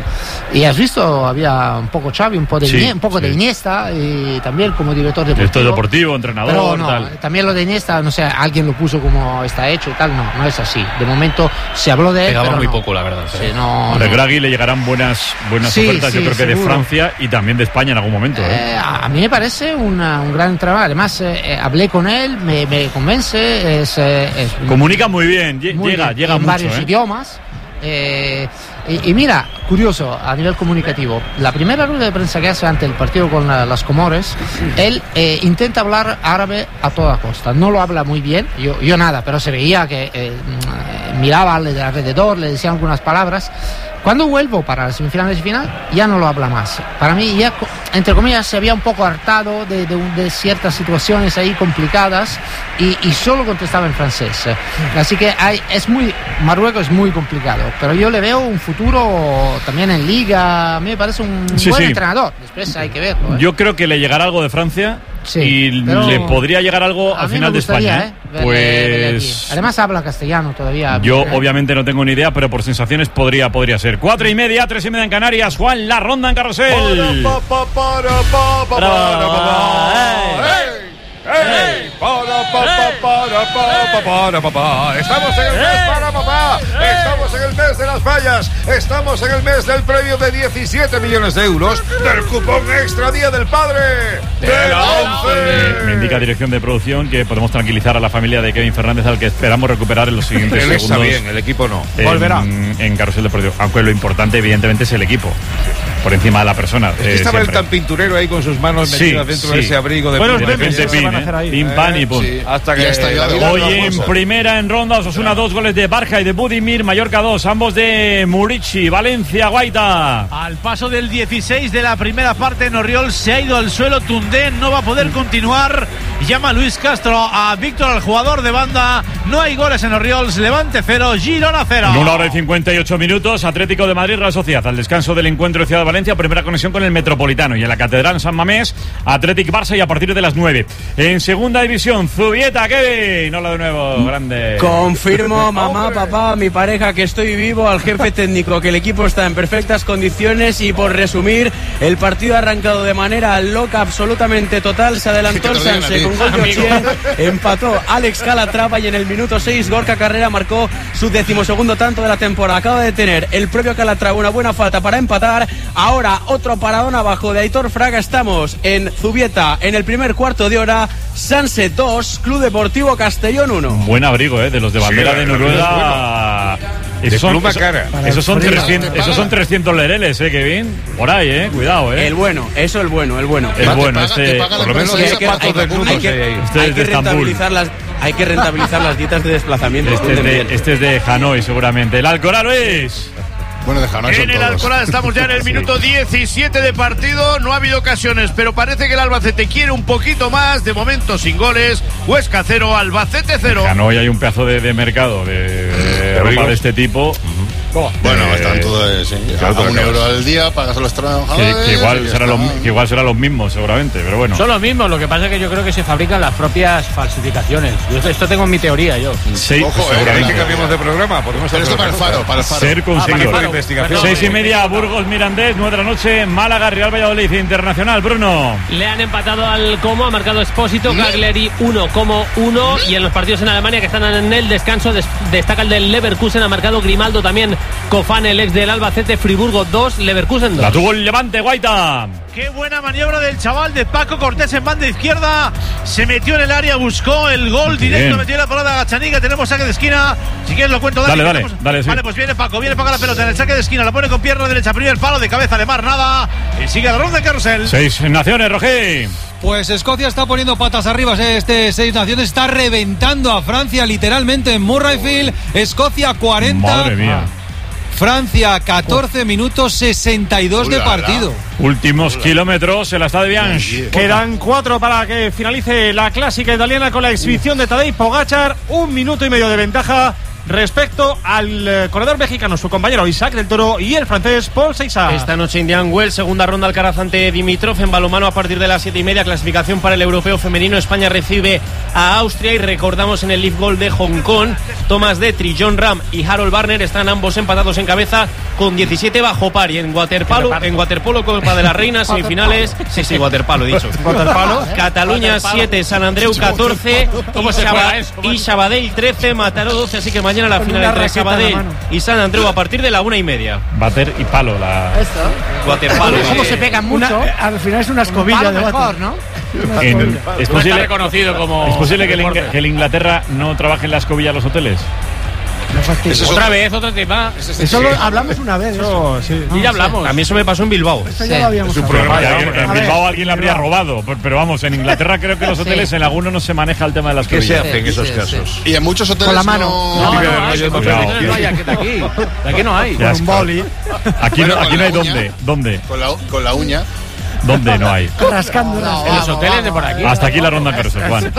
y has visto, había un poco Xavi, un, po de, sí, un poco sí. de Iniesta, y también como director deportivo. Director deportivo, entrenador, pero no, tal. También lo de Iniesta, no sé, alguien lo puso como está hecho y tal, no, no es así. De momento se habló de él, Pegaba pero muy no. poco, la verdad. Sí, no, a Regragui no. le llegarán buenas buenas buenas Sí, ofertas, sí, yo creo que de seguro. Francia y también de España en algún momento. ¿eh? Eh, a mí me parece una- un gran trabajo. Además, eh, eh, hablé con él, me, me convence. Es, eh, es Comunica muy bien, lle- muy llega, bien, llega en mucho. varios ¿eh? idiomas. Eh, y, y mira, curioso a nivel comunicativo, la primera rueda de prensa que hace ante el partido con la- las Comores, él eh, intenta hablar árabe a toda costa. No lo habla muy bien, yo, yo nada, pero se veía que eh, mm, miraba al- alrededor, le decía algunas palabras. Cuando vuelvo para las semifinales y final, ya no lo habla más. Para mí, ya, co- entre comillas, se había un poco hartado de, de un- de ciertas situaciones ahí complicadas y, y solo contestaba en francés. Así que hay, es muy, Marruecos es muy complicado, pero yo le veo un futuro también en Liga. A mí me parece un Sí, buen sí. entrenador. Después hay que verlo. ¿eh? Yo creo que le llegará algo de Francia y pero le podría llegar algo a al mí final me de gustaría, España. ¿eh? ¿eh? Verle- verle aquí. Pues Además habla castellano todavía. yo ¿eh? obviamente no tengo ni idea, pero por sensaciones podría, podría ser. Cuatro y media, tres y media en Canarias. Juan, la ronda en Carrusel. ¡Ey! Para, pa, pa, para, pa, pa, para, pa, pa. Estamos en el mes para papá. Estamos en el mes de las fallas. Estamos en el mes del premio de diecisiete millones de euros del cupón extra Día del Padre de la Me, ONCE. me indica dirección de producción que podemos tranquilizar a la familia de Kevin Fernández, al que esperamos recuperar en los siguientes Él está segundos. bien, el equipo no. En, Volverá. en Carrusel Deportivo. Aunque lo importante, evidentemente, es el equipo. Por encima de la persona. Es que eh, estaba siempre. él tan pinturero ahí con sus manos Sí, metidas dentro de sí. ese abrigo de Buenos de memes repente se pin, van a ¿eh? hacer ahí. Pim, pam y pum. Sí. Hasta que Ya está, ya la- Hoy la en bolsa. primera en ronda, Osasuna dos goles de Barja y de Budimir, Mallorca dos, ambos de Murici, Valencia, Guaita. Al paso del dieciséis de la primera parte, Norriol se ha ido al suelo. Tundé no va a poder continuar. Llama Luis Castro a Víctor, al jugador de banda. No hay goles en Oriols. Levante cero, Girona cero. En una hora y cincuenta y ocho minutos, Atlético de Madrid, Real Sociedad. Al descanso del encuentro de Ciudad de Valencia, primera conexión con el Metropolitano. Y en la Catedral San Mamés, Atlético Barça y a partir de las nueve. En segunda división, Zubieta, Kevin. Hola de nuevo, grande. Confirmo, mamá, papá, mi pareja, que estoy vivo, al jefe técnico, que el equipo está en perfectas condiciones. Y por resumir, el partido ha arrancado de manera loca, absolutamente total. Se adelantó el Sanse con gol de Ochieng, empató Alex Calatrava y en el minuto seis Gorka Carrera marcó su decimosegundo tanto de la temporada. Acaba de tener el propio Calatrava una buena falta para empatar. Ahora otro paradón abajo de Aitor Fraga. Estamos en Zubieta en el primer cuarto de hora. Sanse dos, Club Deportivo Castellón uno. Buen abrigo, ¿eh? De los de bandera Sí, de la- la- Noruega. De Esos son, pluma eso- cara. esos son Para el trescientos, frío. esos son trescientos lereles, ¿eh, Kevin? Por ahí, ¿eh? Cuidado, ¿eh? El bueno, eso el bueno, el bueno. Es bueno, este. Por lo menos Sí, hay hay que- zapatos hay que- desnudos hay que- hay ahí. Este hay es que de Estambul. rentabilizar las hay que rentabilizar las dietas de desplazamiento. Este es de, este es de Hanoi, seguramente. El Alcoraz, Luis. Bueno, de Hanoi son En el todos. Alcoraz estamos ya en el minuto diecisiete de partido. No ha habido ocasiones, pero parece que el Albacete quiere un poquito más. De momento sin goles. Huesca cero, Albacete cero. Hanoi hay un pedazo de, de mercado de, de ropa abrigos. de este tipo. Bueno, Eh, están todos sí, a claro, un claro. euro al día, pagas a los Que, trabajadores. que igual y ya será está. lo, que igual serán los mismos, seguramente, pero bueno. Son los mismos, lo que pasa es que yo creo que se fabrican las propias falsificaciones. Yo esto tengo mi teoría yo. Sí, Ojo, eh, ¿Queréis seguramente. que cambiemos de programa? Podemos Pero esto hacer para el otra faro, cosa. para el faro. Ser Ah, para consigo. el faro. investigación. Seis y media, Burgos Mirandés, nueve de la noche, Málaga, Real Valladolid Internacional. Bruno. Le han empatado al Como, ha marcado Espósito, Cagliari uno como uno. Y en los partidos en Alemania que están en el descanso, des- destaca el del Leverkusen, ha marcado Grimaldo también, Cofán, el ex del Albacete, Friburgo dos, Leverkusen dos. La tuvo el Levante, Guaita. Qué buena maniobra del chaval de Paco Cortés en banda izquierda. Se metió en el área, buscó el gol directo, Bien. metió la pelota a Gazzaniga. Tenemos saque de esquina. Si quieres lo cuento, Dale, dale, Tenemos- dale, sí. Vale, pues viene Paco, viene Paco a la pelota en el saque de esquina. La pone con pierna derecha, primer palo de cabeza, Lemar, nada. Y sigue la ronda de Carrusel. Seis naciones, Roger. Pues Escocia está poniendo patas arriba, ¿eh? Este Seis Naciones está reventando a Francia literalmente en Murrayfield. Escocia cuarenta, Madre mía. Francia catorce minutos sesenta y dos de Ulala. partido. Últimos kilómetros, se la está de Bianchi. Quedan cuatro para que finalice la clásica italiana con la exhibición de Tadej Pogačar. Un minuto y medio de ventaja respecto al eh, corredor mexicano, su compañero Isaac del Toro, y el francés Paul Seixas. Esta noche Indian Wells, segunda ronda Alcaraz ante Dimitrov. En balonmano a partir de las siete y media, clasificación para el europeo femenino. España recibe a Austria y recordamos en el Leaf Goal de Hong Kong, Thomas Detri, John Ram y Harold Barner están ambos empatados en cabeza con diecisiete bajo par. Y en waterpolo, en waterpolo Copa de las Reinas, semifinales. Sí, sí, waterpalo he dicho. Waterpalo. Cataluña siete, San Andreu catorce ¿Cómo y se juega Saba- eso? y Sabadell trece, Mataró doce, así que mañana mañana la Con final una entre raqueta en la Sabadell mano. y San Andreu a partir de la una y media. Bater y palo. La... Waterpalo. ¿Cómo sí. se pegan mucho? Una- al final es una Con un escobilla palo de mejor, bate. ¿no? Una En- escobilla. es No está posible, reconocido como ¿Es posible que el, deporte. Inga- que el Inglaterra no trabaje en la escobilla a los hoteles? No fastidies. Eso es Otra otro- vez, otro tema. Eso lo hablamos una vez. Eso. Eso, sí. Y ya hablamos. A mí eso me pasó en Bilbao. Eso ya lo habíamos un hablado. programa Porque de alguien- hombre. en A ver, Bilbao alguien la habría Bilbao. robado, pero- pero vamos, en Inglaterra creo que los hoteles Sí. en algunos no se maneja el tema de las ¿Qué se escobillas. hace en Sí, esos sí, casos? Y en muchos hoteles Con la mano. no- No, no, Cuidado, no hay. no hay Con cuidado. no hay, aquí, de aquí. De aquí no hay. Qué asco. Un boli. Aquí Bueno, no, aquí con no hay la uña. dónde. ¿Dónde? con la, con la uña. ¿Dónde no hay? Rascando. rascando. En los hoteles de por aquí. Hasta aquí la ronda en Perse, Juan.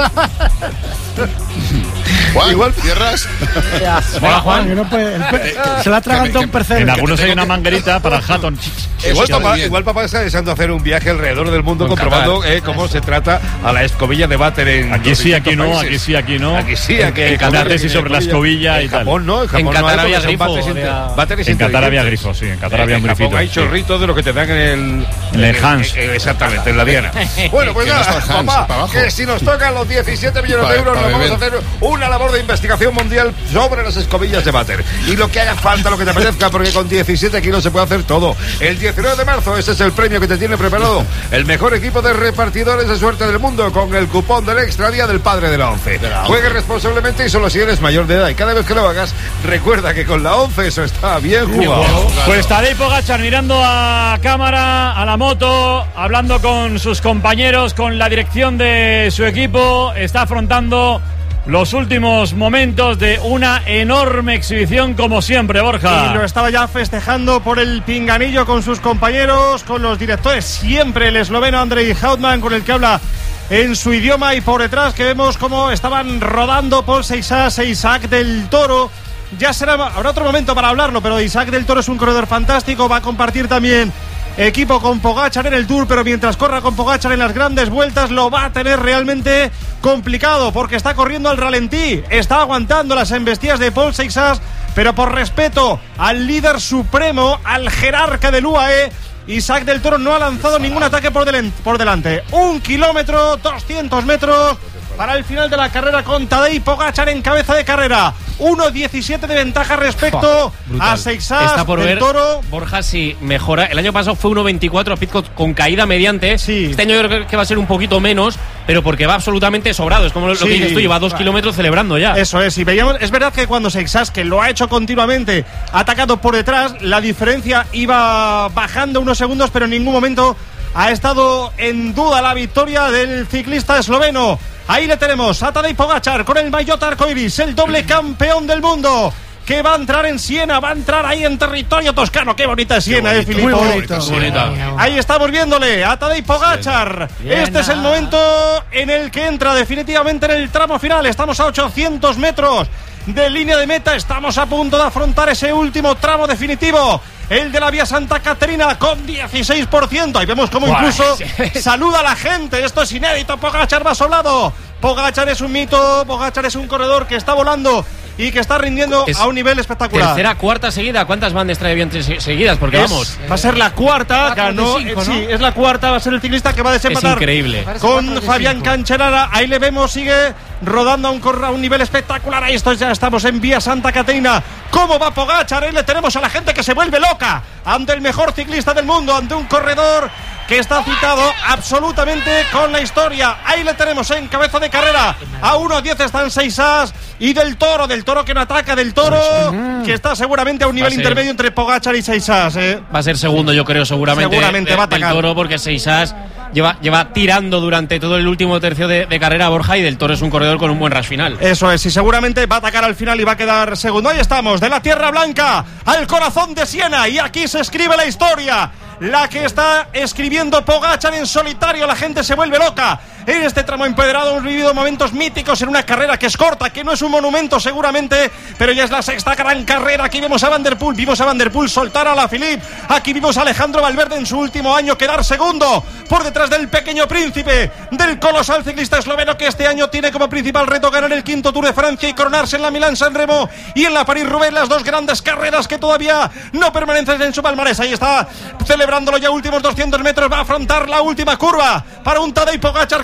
Juan, igual cierras. Hola, Juan. Que no puede- el pe- se la tragan que- todo un que- percebro. En que algunos te hay tengo una que- manguerita para el Hatton. Igual Eso está papá, muy bien. igual papá está deseando hacer un viaje alrededor del mundo Con comprobando Qatar. eh, cómo se trata a la escobilla de váter en Aquí los sí, aquí distintos no, países. aquí sí, aquí no. Aquí sí, aquí En Qatar Qatar, tesis sobre la escobilla y en tal. Japón no, en Japón En no Qatar hay, había porque son grifo, váteres inte- había- váteres En Qatar había inteligentes. grifo, sí, en Qatar había un En Japón grifito. hay sí. chorritos de lo que te dan en el... En el Hans. eh, Exactamente, en la Diana. Bueno, pues Que no nada, está el Hans, papá, para abajo. que si nos tocan los diecisiete millones Pa- de euros, pa nos vamos a beber. hacer una labor de investigación mundial sobre las escobillas de váter. Y lo que haga falta, lo que te apetezca, porque con diecisiete kilos se puede hacer todo. El diecinueve de marzo, ese es el premio que te tiene preparado el mejor equipo de repartidores de suerte del mundo, con el cupón del extra día del padre de la ONCE. Juegue responsablemente y solo si eres mayor de edad. Y cada vez que lo hagas, recuerda que con la ONCE eso está bien jugado. Pues Tadej Pogačar mirando a cámara, a la moto, hablando con sus compañeros, con la dirección de su equipo, está afrontando los últimos momentos de una enorme exhibición como siempre, Borja. Y lo estaba ya festejando por el pinganillo con sus compañeros, con los directores, siempre el esloveno Andrej Houtman, con el que habla en su idioma, y por detrás que vemos cómo estaban rodando Paul Seixas e Isaac del Toro. Ya será, habrá otro momento para hablarlo, pero Isaac del Toro es un corredor fantástico, va a compartir también equipo con Pogačar en el Tour, pero mientras corra con Pogačar en las grandes vueltas lo va a tener realmente complicado, porque está corriendo al ralentí, está aguantando las embestidas de Paul Seixas, pero por respeto al líder supremo, al jerarca del U A E, Isaac del Toro no ha lanzado ningún ataque por, delen- por delante. Un kilómetro, doscientos metros para el final de la carrera con Tadej Pogačar en cabeza de carrera. uno diecisiete de ventaja respecto a Seixas Está por del ver, Toro. Borja, si mejora. El año pasado fue uno veinticuatro a Pitcock con caída mediante. Sí. Este año yo creo que va a ser un poquito menos, pero porque va absolutamente sobrado. Es como lo, lo Sí. que dices tú, lleva dos kilómetros celebrando ya. Eso es, y veíamos, es verdad que cuando Seixas, que lo ha hecho continuamente, ha atacado por detrás, la diferencia iba bajando unos segundos, pero en ningún momento ha estado en duda la victoria del ciclista esloveno. Ahí le tenemos a Tadej Pogačar con el maillot arcoiris, el doble campeón del mundo, que va a entrar en Siena, va a entrar ahí en territorio toscano. Qué bonita es Siena, eh, Filippo. Muy bonito. Muy bonita. Ahí estamos viéndole a Tadej Pogačar. Este es el momento en el que entra definitivamente en el tramo final. Estamos a ochocientos metros de línea de meta. Estamos a punto de afrontar ese último tramo definitivo, el de la Vía Santa Caterina, con dieciséis por ciento. Ahí vemos cómo incluso saluda a la gente. Esto es inédito. Pogačar va soblado. Pogačar es un mito. Pogačar es un corredor que está volando y que está rindiendo Es a un nivel espectacular. Tercera, cuarta seguida. ¿Cuántas bandas trae bien tres seguidas? Porque Es- vamos. va a ser la cuarta, Cuatro de ganó, cinco, eh, ¿no? sí, es la cuarta, va a ser el ciclista que va a Es desempatar increíble. Parece con cuatro de Fabián cinco. Cancellara. Ahí le vemos, sigue rodando a un, corra- a un nivel espectacular. Ahí esto ya estamos en Vía Santa Caterina. ¿Cómo va Pogačar? Ahí le tenemos a la gente que se vuelve loca ante el mejor ciclista del mundo, ante un corredor que está citado absolutamente con la historia. Ahí le tenemos en cabeza de carrera. A uno diez están Seixas y Del Toro, Del Toro que no ataca, Del Toro que está seguramente a un nivel ser- intermedio entre Pogačar y Seixas, eh. Va a ser segundo, yo creo, seguramente. Seguramente de- va a del atacar. Toro, porque Seixas lleva, lleva tirando durante todo el último tercio de, de carrera, Borja, y Del Toro es un corredor con un buen rush final. Eso es, y seguramente va a atacar al final y va a quedar segundo. Ahí estamos, de la Tierra Blanca al corazón de Siena, y aquí se escribe la historia, la que está escribiendo Pogačar en solitario. La gente se vuelve loca. En este tramo empedrado hemos vivido momentos míticos en una carrera que es corta, que no es un monumento seguramente, pero ya es la sexta gran carrera. Aquí vemos a Van der Poel, vimos a Van der Poel soltar a la Philippe. Aquí vimos a Alejandro Valverde en su último año quedar segundo por detrás del pequeño príncipe, del colosal ciclista esloveno, que este año tiene como principal reto ganar el quinto Tour de Francia y coronarse en la Milán-San Remo y en la París-Roubaix, las dos grandes carreras que todavía no permanecen en su palmarés. Ahí está celebrándolo ya últimos doscientos metros, va a afrontar la última curva para un Tadej Pogačar que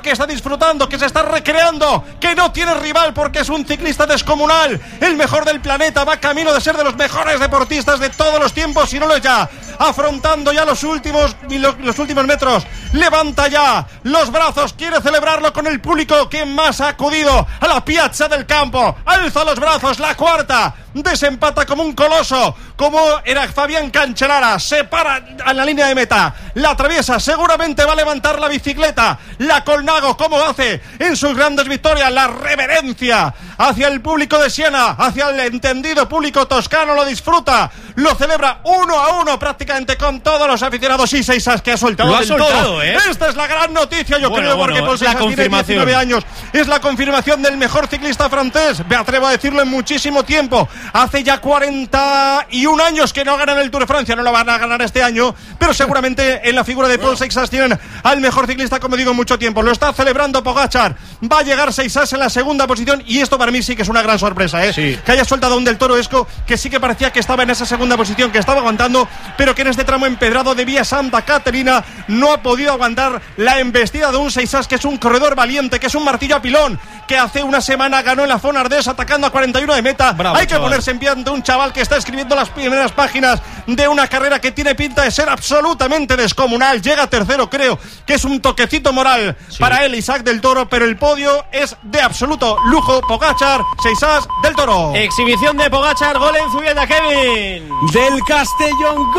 que está disfrutando, que se está recreando, que no tiene rival porque es un ciclista descomunal, el mejor del planeta, va camino de ser de los mejores deportistas de todos los tiempos, si no lo es ya, afrontando ya los últimos, los, los últimos metros, levanta ya los brazos, quiere celebrarlo con el público que más ha acudido a la piazza del campo, alza los brazos, la cuarta, desempata como un coloso, como era Fabián Cancellara, se para a la línea de meta, la atraviesa, seguramente va a levantar la bicicleta, la Colnago, como hace en sus grandes victorias, la reverencia hacia el público de Siena, hacia el entendido público toscano, lo disfruta, lo celebra uno a uno prácticamente con todos los aficionados, y Seixas que ha soltado lo ha del soltado, todo. ¿eh? Esta es la gran noticia, yo bueno, creo, bueno, porque Paul es la Seixas tiene diecinueve años, es la confirmación del mejor ciclista francés, me atrevo a decirlo, en muchísimo tiempo. Hace ya cuarenta y un años que no ganan el Tour de Francia, no lo van a ganar este año, pero seguramente en la figura de Paul Seixas tienen al mejor ciclista, como digo, en mucho tiempo. Lo está celebrando Pogačar, va a llegar Seixas en la segunda posición, y esto para mí sí que es una gran sorpresa, ¿eh? Sí. Que haya soltado un Del Toro Esco, que sí que parecía que estaba en esa segunda posición, que estaba aguantando, pero que en este tramo empedrado de Vía Santa Caterina no ha podido aguantar la embestida de un Seixas, que es un corredor valiente, que es un martillo a pilón, que hace una semana ganó en la Fon Ardés atacando a cuarenta y uno de meta. Bravo, hay que chaval. Ponerse en pie ante un chaval que está escribiendo las primeras páginas de una carrera que tiene pinta de ser absolutamente descomunal. Llega tercero, creo que es un toquecito moral sí. para él, Isaac Del Toro, pero el podio es de absoluto lujo. Pogačar, Seixas, Del Toro. Exhibición de Pogačar, gol en Zubieta, Kevin. Del Castellón,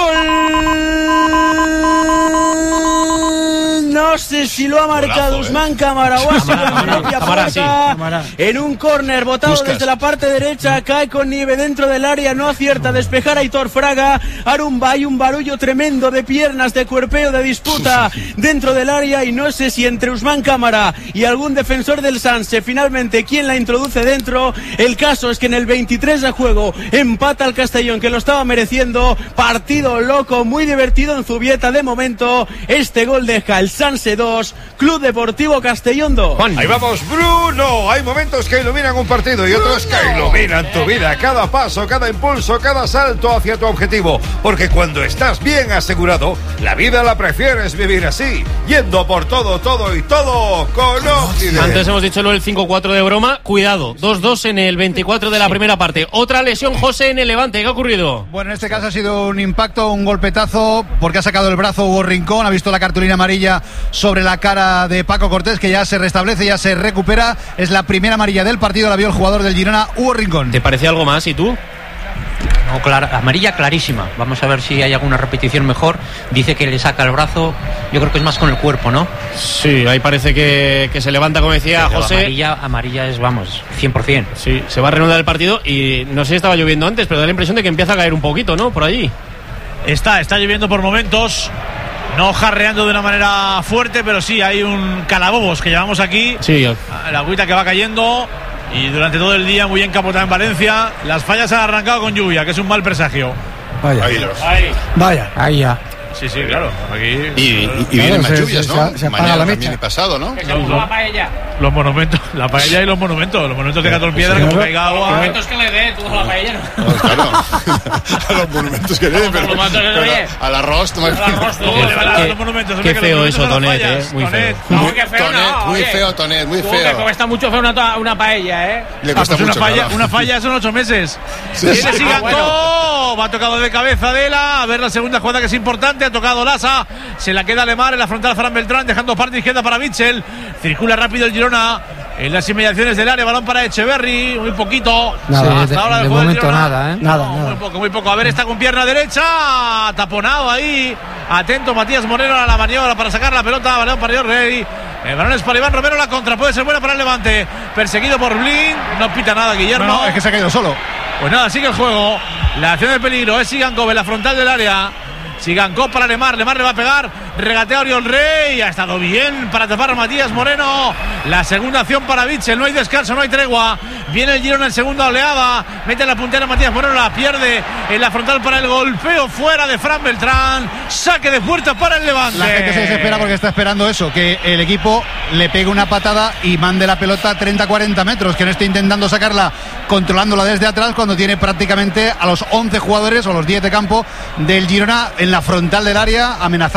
gol. No sé si lo ha marcado Golazo, Usman eh. Cámara o ha sido en propia puerta. En un córner botado Buscas. desde la parte derecha, cae con nieve dentro del área, no acierta a despejar a Aitor Fraga. Arumba, hay un barullo tremendo de piernas, de cuerpeo, de disputa dentro del área, y no sé si entre Usman Cámara y algún defensor del Sanse finalmente quién la introduce dentro. El caso es que en el veintitrés de juego empata el Castellón, que lo estaba mereciendo. Partido loco, muy divertido en Zubieta de momento. Este gol deja el Sanse dos, Club Deportivo Castellón dos. Ahí vamos, Bruno. Hay momentos que iluminan un partido y otros Bruno. que iluminan tu vida. Cada paso, cada impulso, cada salto hacia tu objetivo. Porque cuando estás bien asegurado, la vida la prefieres vivir así, yendo por todo, todo y todo con Occident. Antes hemos dicho lo del cinco cuatro de broma. Cuidado, dos dos en el veinticuatro de la primera parte. Otra lesión, José, en el Levante. ¿Qué ha ocurrido? Bueno, en este caso ha sido un impacto, un golpetazo, porque ha sacado el brazo Hugo Rincón, ha visto la cartulina amarilla sobre la cara de Paco Cortés, que ya se restablece, ya se recupera. Es la primera amarilla del partido, la vio el jugador del Girona, Hugo Rincón. ¿Te parece algo más? ¿Y tú? No, clara, amarilla clarísima. Vamos a ver si hay alguna repetición mejor. Dice que le saca el brazo. Yo creo que es más con el cuerpo, ¿no? Sí, ahí parece que, que se levanta, como decía Pero José. Amarilla, amarilla es, vamos, cien por ciento. Sí, se va a reanudar el partido y no sé si estaba lloviendo antes, pero da la impresión de que empieza a caer un poquito, ¿no? Por allí. Está, está lloviendo por momentos. No jarreando de una manera fuerte, pero sí hay un calabobos que llevamos aquí. Sí. La agüita que va cayendo. Y durante todo el día muy encapotada en Valencia. Las fallas han arrancado con lluvia, que es un mal presagio. Vaya. Ahí, Ahí. Vaya. Ahí ya. Sí, sí, claro. Aquí. Y, y, y vienen más lluvias, ¿no? Se, se apaga la mecha. Y pasado, ¿no? Que se los, la paella. Los monumentos, la paella y los monumentos. Los monumentos de Catón Piedra, sí, como caiga agua. Los monumentos que le dé, tú a la paella no. no claro. A los monumentos que le dé, pero, pero al arroz, no. Al arroz, no. Le van a los monumentos. Qué feo eso, Tonet, eh. Muy feo. No, qué feo, no. Muy feo, Tonet, muy feo. Que cuesta mucho hacer una, una paella, eh. Le cuesta mucho. Una falla, una falla son ocho meses. Viene Sigankov, va tocado de cabeza de la. A ver la segunda jugada que es importante. Ha tocado Lasa. Se la queda Lemar en la frontal Fran Beltrán, dejando parte izquierda para Mitchell. Circula rápido el Girona en las inmediaciones del área. Balón para Echeverry, muy poquito. Nada, sí, hasta de, ahora de momento nada, ¿eh? Nada, no, nada. Muy poco, muy poco. A ver, está con pierna derecha, taponado ahí. Atento Matías Moreno a la maniobra para sacar la pelota. Balón para Rey. El balón es para Iván Romero, la contra puede ser buena para el Levante. Perseguido por Blin, no pita nada Guillermo. No, no, es que se ha caído solo. Pues nada, sigue el juego. La acción de peligro es Sigankov en la frontal del área. Sigankov para Lemar, Lemar le va a pegar, regatea Oriol Rey, ha estado bien para tapar a Matías Moreno. La segunda acción para Bitzel, no hay descanso, no hay tregua. Viene el Girona en segunda oleada, mete la puntera Matías Moreno, la pierde en la frontal para el golpeo fuera de Fran Beltrán. Saque de puerta para el Levante. La gente se desespera porque está esperando eso, que el equipo le pegue una patada y mande la pelota treinta a cuarenta metros, que no esté intentando sacarla controlándola desde atrás cuando tiene prácticamente a los once jugadores o los diez de campo del Girona en la frontal del área, amenazando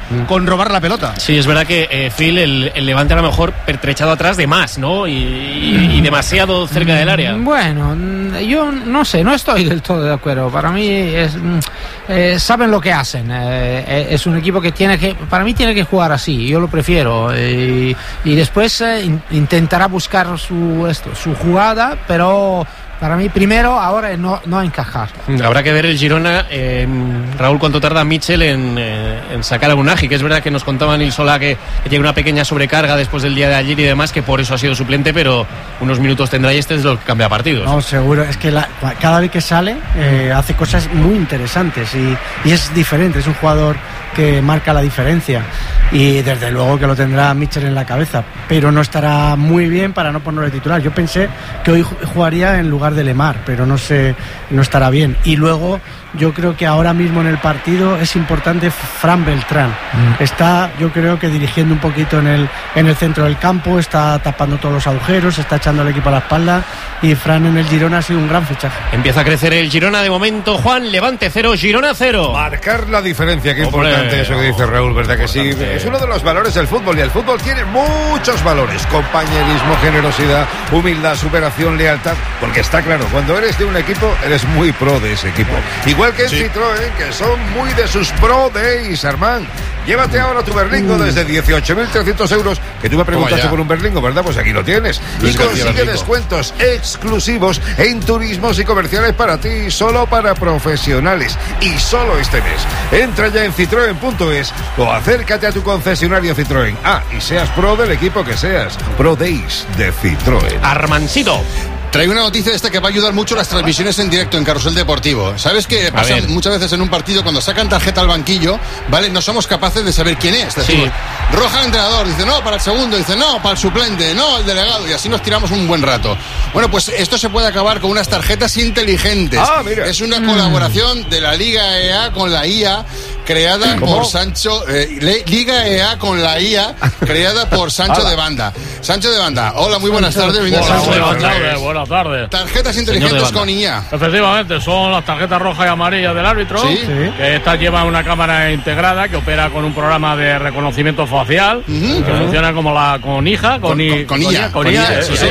con robar la pelota. Sí, es verdad que eh, Phil, el, el Levante a lo mejor pertrechado atrás de más, ¿no? Y, y, y demasiado cerca del área. Bueno, yo no sé, no estoy del todo de acuerdo. Para mí es, eh, saben lo que hacen. Eh, es un equipo que tiene que, para mí tiene que jugar así. Yo lo prefiero. Eh, y después eh, in, intentará buscar su esto, su jugada, pero para mí primero ahora es no, no encajar. Habrá que ver el Girona, eh, Raúl, cuánto tarda Mitchell en, eh, en sacar a Unagi, que es verdad que nos contaba Nil Solá que, que tiene una pequeña sobrecarga después del día de ayer y demás, que por eso ha sido suplente, pero unos minutos tendrá y este es lo que cambia partidos. No, seguro, es que la, cada vez que sale eh, hace cosas muy interesantes y, y es diferente, es un jugador que marca la diferencia y desde luego que lo tendrá Mitchell en la cabeza, pero no estará muy bien para no ponerlo de titular. Yo pensé que hoy jugaría en lugar de Lemar, pero no sé, no estará bien. Y luego yo creo que ahora mismo en el partido es importante Fran Beltrán. Mm. Está, yo creo que dirigiendo un poquito en el, en el centro del campo, está tapando todos los agujeros, está echando al equipo a la espalda y Fran en el Girona ha sido un gran fichaje. Empieza a crecer el Girona de momento, Juan. Levante cero, Girona cero. Marcar la diferencia, qué Hombre, importante eso que dice Raúl, ¿verdad que sí? Es uno de los valores del fútbol y el fútbol tiene muchos valores: compañerismo, generosidad, humildad, superación, lealtad, porque está claro, cuando eres de un equipo eres muy pro de ese equipo. Igual que en sí. Citroën, que son muy de sus Pro Days, Armand. Llévate ahora tu Berlingo mm. desde dieciocho mil trescientos euros, que tú me preguntaste por un Berlingo, ¿verdad? Pues aquí lo tienes. Luis y consigue descuentos exclusivos en turismos y comerciales para ti, solo para profesionales. Y solo este mes. Entra ya en citroen punto es o acércate a tu concesionario Citroën. Ah, y seas pro del equipo que seas. Pro Days de Citroën. Armancito. Traigo una noticia de esta que va a ayudar mucho las transmisiones en directo en Carrusel Deportivo. ¿Sabes qué pasa muchas veces en un partido cuando sacan tarjeta al banquillo, ¿vale? No somos capaces de saber quién es. Decimos, sí. Roja al entrenador, dice no, para el segundo, dice no, para el suplente, no, el delegado, y así nos tiramos un buen rato. Bueno, pues esto se puede acabar con unas tarjetas inteligentes. Ah, mira. Es una mm. colaboración de la Liga E A con la I A, creada ¿Cómo? por Sancho, eh, Liga E A con la I A, creada por Sancho de Banda. Sancho de Banda, hola, muy buenas tardes. Buenas tardes, buenas tardes. Tarjetas inteligentes con I A. Efectivamente, son las tarjetas rojas y amarillas del árbitro. ¿Sí? Que estas llevan una cámara integrada que opera con un programa de reconocimiento facial, uh-huh. que uh-huh. funciona como la con hija, con, con, I, con, con, con I A. Con I A, con I A, sí, sí.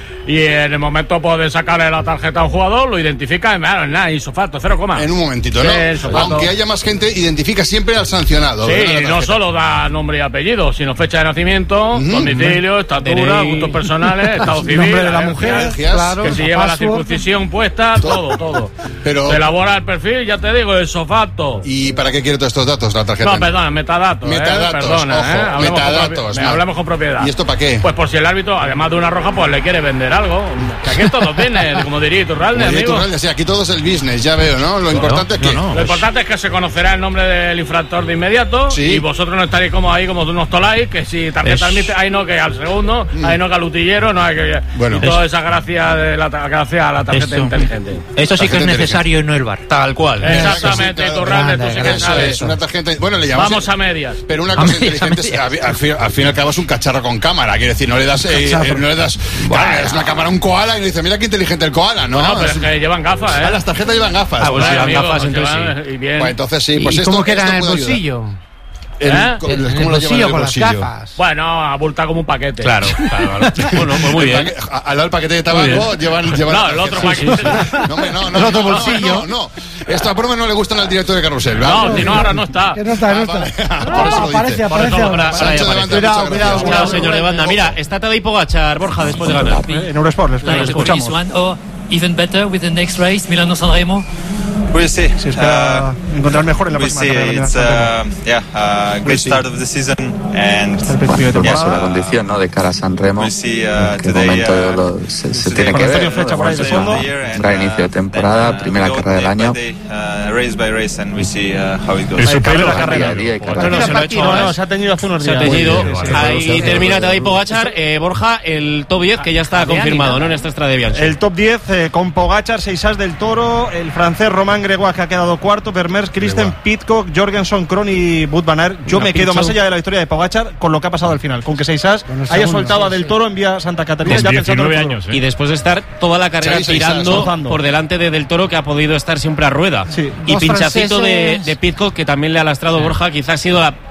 Y en el momento puede sacarle la tarjeta a un jugador, lo identifica en nada, nada, isofacto, cero coma. En un momentito, ¿no? Sí, aunque haya más gente, identifica siempre al sancionado. Sí, no solo da nombre y apellido, sino fecha de nacimiento, uh-huh. domicilio, estatura, gustos personales, estado civil, nombre de la mujer, claro, que si lleva la circuncisión puesta, todo, todo. Pero se elabora el perfil, ya te digo, isofacto. ¿Y para qué quiere todos estos datos la tarjeta? No, perdón, metadatos. Metadatos, eh, perdona, ojo, eh, hablemos metadatos. Con hablemos con propiedad. ¿Y esto para qué? Pues por si el árbitro, además de una roja, pues le quiere vender algo. Que aquí esto lo tiene, como diría Iturralde, como amigo. Iturralde, sí, aquí todo es el business, ya veo, ¿no? Lo no, importante es que... No, no, lo importante es que se conocerá el nombre del infractor de inmediato, sí. Y vosotros no estaréis como ahí, como unos toláis, que si tarjeta admite, ahí no que al segundo, mm. ahí no que al utillero, no hay que... Bueno. Y toda esa gracia de la, gracia a la tarjeta Esto. inteligente. Esto sí que es necesario y no el bar. Tal cual. Exactamente, Iturralde, tú sí que sabes. Es una tarjeta... Bueno, le llamamos... Vamos a medias. Pero una cosa inteligente es, al, al, fin, al fin y al cabo es un cacharro con cámara, quiere decir, no le das... Eh, eh, no le das bueno. Claro, es una cámara a un koala y le dice, mira qué inteligente el koala, ¿no? No, pero es que llevan gafas, ¿eh? Ah, las tarjetas llevan gafas. Ah, pues bueno, llevan amigo, gafas, entonces sí. Y bien. Bueno, entonces sí, pues ¿Y esto, cómo queda en el bolsillo? El, ¿Eh? el, el, el bolsillo con las gafas. Bueno, abulta como un paquete. Claro, claro, claro. Bueno, pues muy bien. Al lado del paquete de tabaco llevan, llevan. No, el otro paquete. Sí, sí. No, hombre, no, no. El otro no, bolsillo. No, no, no. Esta broma no le gustan al director de Carrusel, ¿verdad? No, si no, ahora no está. Que no está, no está. Ah, vale. Por eso lo aparece, dice. aparece. Por ahora, Sancho de Banda, cuidado, muchas cuidado, gracias. Cuidado, señor de Banda. Mira, está Tadej Pogačar, Borja, después de ganar. En Eurosport, les escuchamos. Even better with the next race, Milano Sanremo. We'll see. Se espera uh, encontrar mejor en la we'll próxima carrera. It's uh, yeah, a great start of the season and bueno, yeah, una condición, ¿no? De cara a San Remo. We'll see, uh, en qué today, momento uh, lo, se, se tiene que ver. Fecha por ahí de fondo. Un gran inicio de temporada, uh, primera carrera del año. Day, uh, race by race and we see uh, how it goes. Es su primera carrera. No, se lo ha hecho. No, se ha tenido hace unos días. Se ha tenido. Ahí termina Tadej Pogačar. Eh, Borja, el top diez que ya está confirmado, ¿no? En esta extra de Bianchi. El top diez eh, con Pogačar, seis as del Toro, el francés Romain Gregoire que ha quedado cuarto, Vermeers, Christen, Pidcock, Jorgensen, Krohn y Wout van Aert. Yo me quedo más allá de la historia de Pogačar con lo que ha pasado al final, con que seis as haya soltado a Del Toro en vía Santa Catarina ya pensando en el años, ¿eh? Y después de estar toda la carrera Sí, tirando as, por delante de Del Toro, que ha podido estar siempre a rueda. Sí. Y Dos pinchacito de, franceses. de Pidcock, que también le ha lastrado Sí. Borja, quizás ha sido la,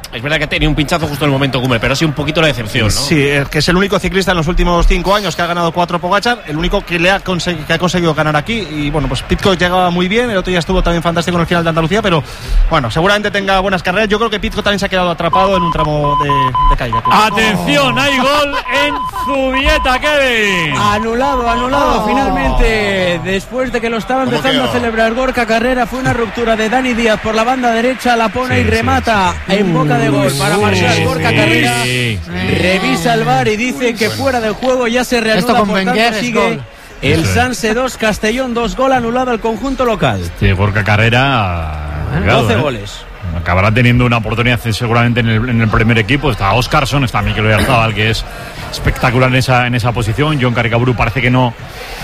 es verdad que tenía un pinchazo justo en el momento cumbre, pero ha sido un poquito la decepción, ¿no? Sí, es que es el único ciclista en los últimos cinco años que ha ganado cuatro Pogačar, el único que le ha, consegui- que ha conseguido ganar aquí. Y bueno, pues Pidcock llegaba muy bien, el otro día estuvo también fantástico en el final de Andalucía, pero bueno, seguramente tenga buenas carreras. Yo creo que Pidcock también se ha quedado atrapado en un tramo de, de caída. Atención, hay gol en Zubieta, Kevin. Anulado, anulado Oh. finalmente. Después de que lo estaba empezando a celebrar Gorka Carrera, fue una ruptura de Dani Díaz por la banda derecha, la pone Sí, y sí, remata sí, sí. en boca de gol para Sí, marcar sí, Gorka sí. Carrera. Sí. Revisa el V A R y dice que fuera del juego ya se reanuda. Esto con por tanto, Wenger es sigue gol. el Eso es. Sanse dos, Castellón dos, gol anulado al conjunto local. Sí, Gorka Carrera. cuidado, doce eh. goles. Acabará teniendo una oportunidad seguramente en el, en el primer equipo. Está Óscarson, está Mikel Oyarzabal, que es espectacular en esa, en esa posición. John Caricaburu parece que no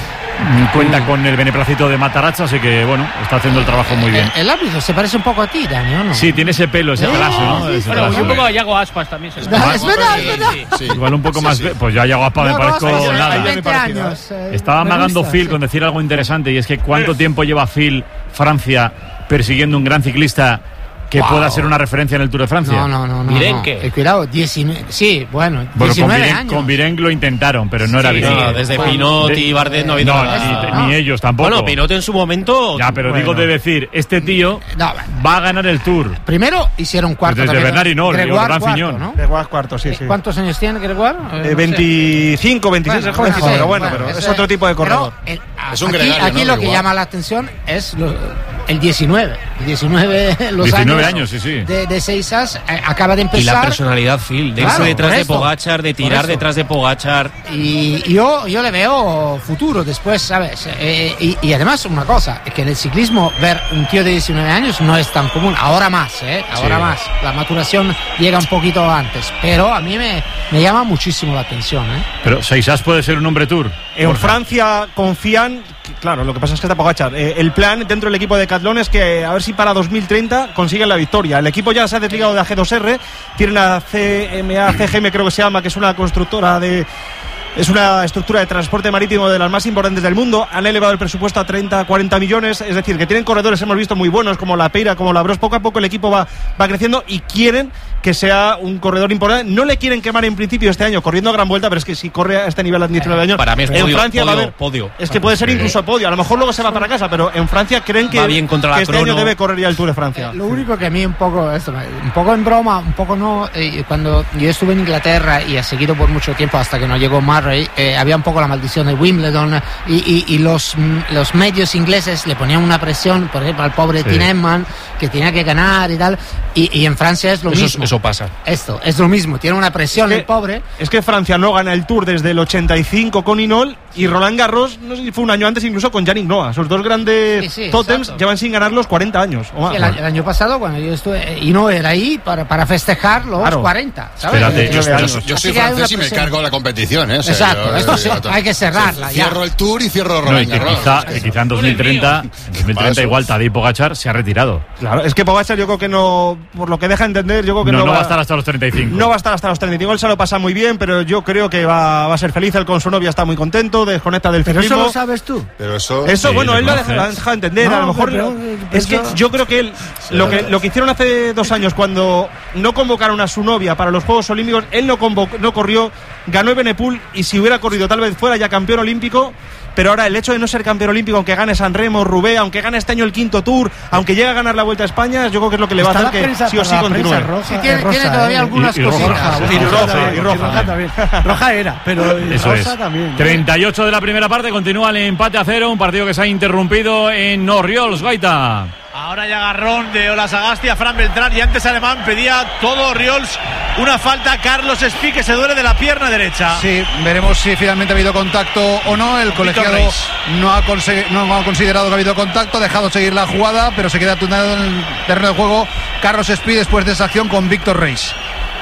mm, cuenta con el beneplácito de Matarazzo, así que bueno, está haciendo el trabajo muy bien. El, el árbitro se parece un poco a ti, Dani, ¿o no? Sí, tiene ese pelo, ese pelazo, ¿no? Ese Bueno, pelazo. y un poco a Yago Aspas también. Se Es verdad, es verdad. Igual un poco más. ve- Pues ya llego a me No, no, parezco sí, sí, nada. hay veinte años, eh, Estaba me amagando gusta, Phil sí. con decir algo interesante, y es que cuánto tiempo lleva Phil Francia persiguiendo un gran ciclista que Wow. pueda ser una referencia en el Tour de Francia. No, no, no. no Virenque. no. Eh, cuidado, diecinueve. Sí, bueno, Bueno, con diecinueve Virenque, años. con Virenque lo intentaron, pero no era Sí, Virenque. no, desde Bueno, Pinot de- y Bardet no ha habido no, nada. ni, ni ellos tampoco. Bueno, Pinot en su momento. Ya, pero Bueno. digo de decir, este tío No, va a ganar el Tour. primero hicieron cuarto. Desde también. Bernard Hinault, Gregoire Laurent cuarto, Fignon. ¿no? Gregoire cuarto, sí, sí. ¿Cuántos años tiene Gregoire? Eh, Eh, no sé. veinticinco, veintiséis, Bueno, es jovencito, bueno, pero bueno, bueno, pero es ese- otro tipo de corredor. pero, eh, Es un aquí, gregario, aquí ¿no? lo que Gregoire. llama la atención es lo- el diecinueve. El diecinueve, los diecinueve años, años, sí, sí. De, de Seisas eh, acaba de Y empezar. la personalidad, Phil, de irse Claro, detrás por de esto, Pogačar, de por tirar eso. detrás de Pogačar. Y yo, yo le veo futuro después, ¿sabes? Eh, y, y además una cosa, es que en el ciclismo ver un tío de diecinueve años no es tan común. Ahora más, ¿eh? Ahora Sí. más. La maturación llega un poquito antes. Pero a mí me, me llama muchísimo la atención, ¿eh? Pero Seisas puede ser un hombre Tour. En Borja. Francia confían, que, claro, lo que pasa es que está Pogačar. Eh, el plan dentro del equipo de Decathlon es que a ver si para dos mil treinta consiguen la victoria. El equipo ya se ha desligado de A G dos R, tienen a C M A C G M, creo que se llama, que es una constructora de... Es una estructura de transporte marítimo de las más importantes del mundo. Han elevado el presupuesto a treinta, cuarenta millones. Es decir, que tienen corredores, hemos visto, muy buenos, como la Peira, como la Bros. Poco a poco el equipo va, va creciendo y quieren que sea un corredor importante. No le quieren quemar en principio este año corriendo a gran vuelta, pero es que si corre a este nivel a diecinueve años, Para mí es en podio, Francia va a podio, haber. podio. Es que puede ser incluso podio. A lo mejor luego se va para casa, pero en Francia creen que, Va bien contra la que este crono. año debe correr ya el Tour de Francia. Lo único que a mí un poco, esto, un poco en broma, un poco no, eh, cuando yo estuve en Inglaterra y he seguido por mucho tiempo hasta que no llegó Murray, eh, había un poco la maldición de Wimbledon y, y, y los, mm, los medios ingleses le ponían una presión, por ejemplo, al pobre Sí. Tim Emman, que tenía que ganar y tal, y, y en Francia es lo Eso, mismo. eso pasa. Esto, es lo mismo, tiene una presión Es que- el pobre. Es que Francia no gana el Tour desde el ochenta y cinco con Hinault y Roland Garros, no sé si fue un año antes, incluso con Yannick Noah. Sus dos grandes Sí, sí, tótems exacto. llevan sin ganar los cuarenta años o más. Sí, el, año, el año pasado, cuando yo estuve, y no era ahí para, para festejar los Claro. cuarenta, ¿sabes? Espérate, Eh, Yo, yo- años. yo soy Así que hay una francés y me presión. cargo la competición, ¿eh? O sea, Exacto, yo- esto sí, yo- hay que cerrarla, ya. Cierro el Tour y cierro No, y Roland que Garros. quizá, que quizá en dos mil treinta, en dos mil Para treinta eso. igual Tadej Pogačar se ha retirado. Claro, es que Pogačar yo creo que no, por lo que deja entender, yo creo que No, no, no va a estar hasta los treinta y cinco. No va a estar hasta los treinta y cinco, él se lo pasa muy bien, pero yo creo que va, va a ser feliz, él con su novia está muy contento, desconecta del Pero eso ciclismo. lo sabes tú. Pero eso. Eso, Sí, bueno, le él lo ha conoces. dejado, lo ha dejado entender. No, a lo mejor pero- es que pero- yo creo que él lo que lo que hicieron hace dos años cuando no convocaron a su novia para los Juegos Olímpicos, él no convocó, no corrió, ganó Evenepoel y si hubiera corrido tal vez fuera ya campeón olímpico. Pero ahora el hecho de no ser campeón olímpico, aunque gane San Remo, Roubaix, aunque gane este año el quinto Tour, aunque llegue a ganar la Vuelta a España, yo creo que es lo que le va a Está hacer la que prensa- sí o por sí la continúe. prensa roja, Sí, tiene- eh, rosa, tiene todavía eh. algunas Y- y roja, cositas. sí, Y sí, roja, sí, y roja. también. Roja era, pero Eso rosa es. también. treinta y ocho de la primera parte, continúa el empate a cero, un partido que se ha interrumpido en Orriols, Gaita. Ahora ya agarrón de Ola Sagasti a Fran Beltrán y antes Alemán pedía todo Riols una falta a Carlos Espí que se duele de la pierna derecha. Sí, veremos si finalmente ha habido contacto o no. El colegiado Reis. no ha, conse- no ha considerado que ha habido contacto, ha dejado seguir la jugada, pero se queda tunado en el terreno de juego Carlos Espí después de esa acción con Víctor Reis.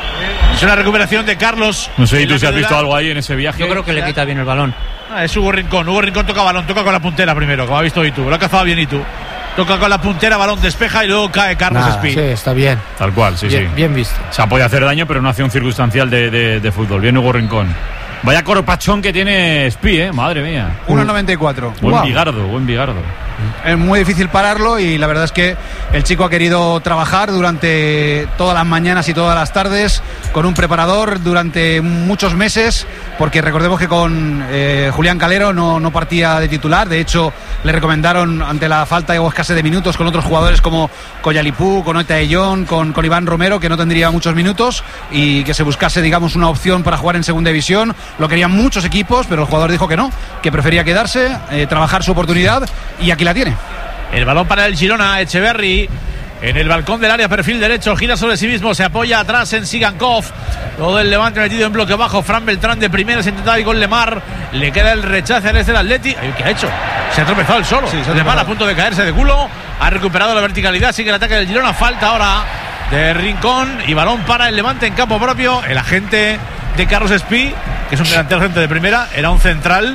Es una recuperación de Carlos. No sé si en tú la si has medula. visto algo ahí en ese viaje. Yo creo que le quita bien el balón. Ah, es Hugo Rincón. Hugo Rincón toca balón, toca con la puntera primero, como ha visto Itu. Lo ha cazado bien Itu. Toca con la puntera, balón despeja y luego cae Carlos Nada, Espí. sí, está bien. Tal cual, sí, Bien, sí. bien visto. Se puede hacer daño, pero no hace un circunstancial de, de, de fútbol. Bien Hugo Rincón. Vaya corpachón que tiene Espí, eh, madre mía. uno noventa y cuatro. Buen Wow. bigardo, buen bigardo. Es muy difícil pararlo y la verdad es que el chico ha querido trabajar durante todas las mañanas y todas las tardes con un preparador durante muchos meses, porque recordemos que con eh, Julián Calero no, no partía de titular. De hecho, le recomendaron ante la falta o escasez de minutos con otros jugadores como Collalipú, con Oita Ellón, con, con Iván Romero, que no tendría muchos minutos, y que se buscase, digamos, una opción para jugar en segunda división. Lo querían muchos equipos, pero el jugador dijo que no, que prefería quedarse, eh, trabajar su oportunidad, y aquí la tiene. El balón para el Girona, Echeverri en el balcón del área, perfil derecho, gira sobre sí mismo, se apoya atrás en Sigankov, todo el Levante metido en bloque bajo. Fran Beltrán de primeras intentaba ir con Lemar, le queda el rechace al este del Atleti. ¿Qué ha hecho? Se ha tropezado el solo, sí, Lemar a punto de caerse de culo, ha recuperado la verticalidad, sigue el ataque del Girona, falta ahora de Rincón y balón para el Levante en campo propio. El agente de Carlos Espí, que es un delantero gente de primera, era un central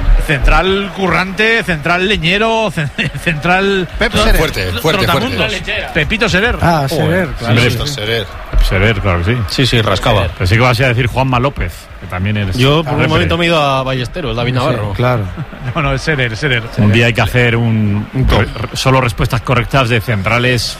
Central currante, central leñero, central Pep Serer. Fuerte, fuerte, fuerte. Pepito Serer. Ah, Serer, claro. Sí, sí. Serer. Serer, claro que sí. Sí, sí, rascaba. Pero sí que vas a decir Juanma López, que también eres. Yo por un momento me he ido a Ballesteros, David Navarro. Sí, claro. No, no, es Serer, Serer. Un día hay que hacer un, un re, solo respuestas correctas de centrales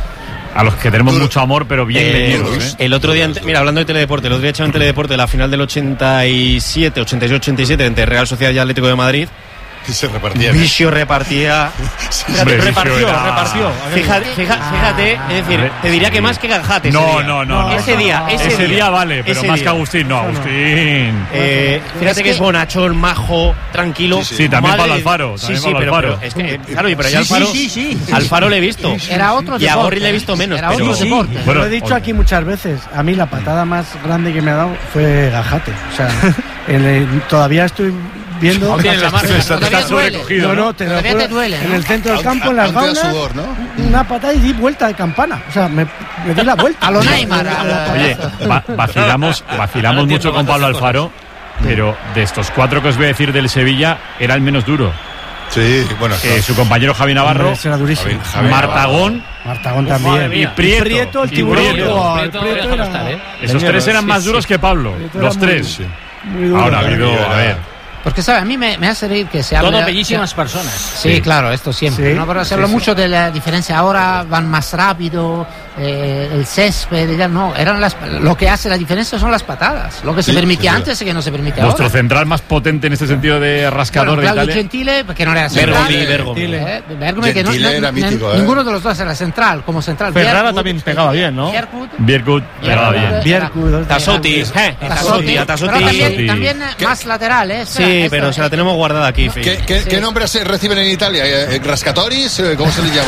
a los que tenemos mucho amor, pero bien eh, leñeros, ¿eh? El otro día, mira, hablando de Teledeporte, el otro día echaba en Teledeporte la final del ochenta y siete, ochenta y seis ochenta y siete entre Real Sociedad y Atlético de Madrid. Y se repartía. Vicio repartía. Sí, fíjate, repartió, era... repartió. Fíjate, fíjate, fíjate, es decir, te diría que más que Gajate. No, no, no, no. Ese día, ese, ese día, día vale, pero más día. que Agustín, no, Agustín. Eh, fíjate que, que es bonachón, majo, tranquilo. Sí, sí, también Pablo Alfaro. Sí, sí, Pablo pero, Alfaro. pero es que, claro, pero ya sí, Alfaro, sí, sí, sí. Alfaro le he visto. Era otro y a Gorri le he visto menos. Era pero, otro sí, deporte. Bueno, lo he dicho aquí muchas veces. A mí la patada más grande que me ha dado fue Gajate. O sea, el, el, todavía estoy viendo. No, la marca, está, está sobrecogido, no, no, te lo juro, te duele, ¿no? en el centro del campo, en las gaunas, sudor, ¿no? una patada y di vuelta de campana. O sea, me, me di la vuelta. A lo Neymar. Oye, va, vacilamos, vacilamos mucho con Pablo Alfaro, pero de estos cuatro que os voy a decir del Sevilla, era el menos duro. Sí, bueno. Eh, su compañero Javi Navarro, era durísimo. Javi, Javi Martagón, Martagón también. Y Prieto, Prieto el y tiburón. Prieto. Prieto, Prieto era... estar, ¿eh? Esos Leñero, tres eran sí, más sí. duros que Pablo, Prieto los tres. Muy duro. Ahora ha habido, a ver. Porque, ¿sabes? A mí me, me hace reír que se habla... Todo bellísimas que, personas. Sí, sí, claro, esto siempre. Sí, ¿no? Pero se habla sí, mucho sí. de la diferencia. Ahora van más rápido, eh, el césped, ya no. Eran las, lo que hace la diferencia son las patadas. Lo que se sí, permitía sí, antes y que no se permite Vuestro ahora. central más potente en este sentido de rascador bueno, de Claudio Gentile, que no era central. Bergomi, Bergomi. Eh, Bergomi, que no, no, era mítico, eh. Ninguno de los dos era central, como central. Ferrara Biergut, también pegaba bien, ¿no? Biergut pegaba bien. Biergut. Tasotti. Tasotti. También, también más lateral, ¿eh? Sí, pero se la tenemos guardada aquí. ¿Qué, qué, sí. ¿Qué nombres se reciben en Italia? ¿Rascatoris? ¿Cómo se les llama?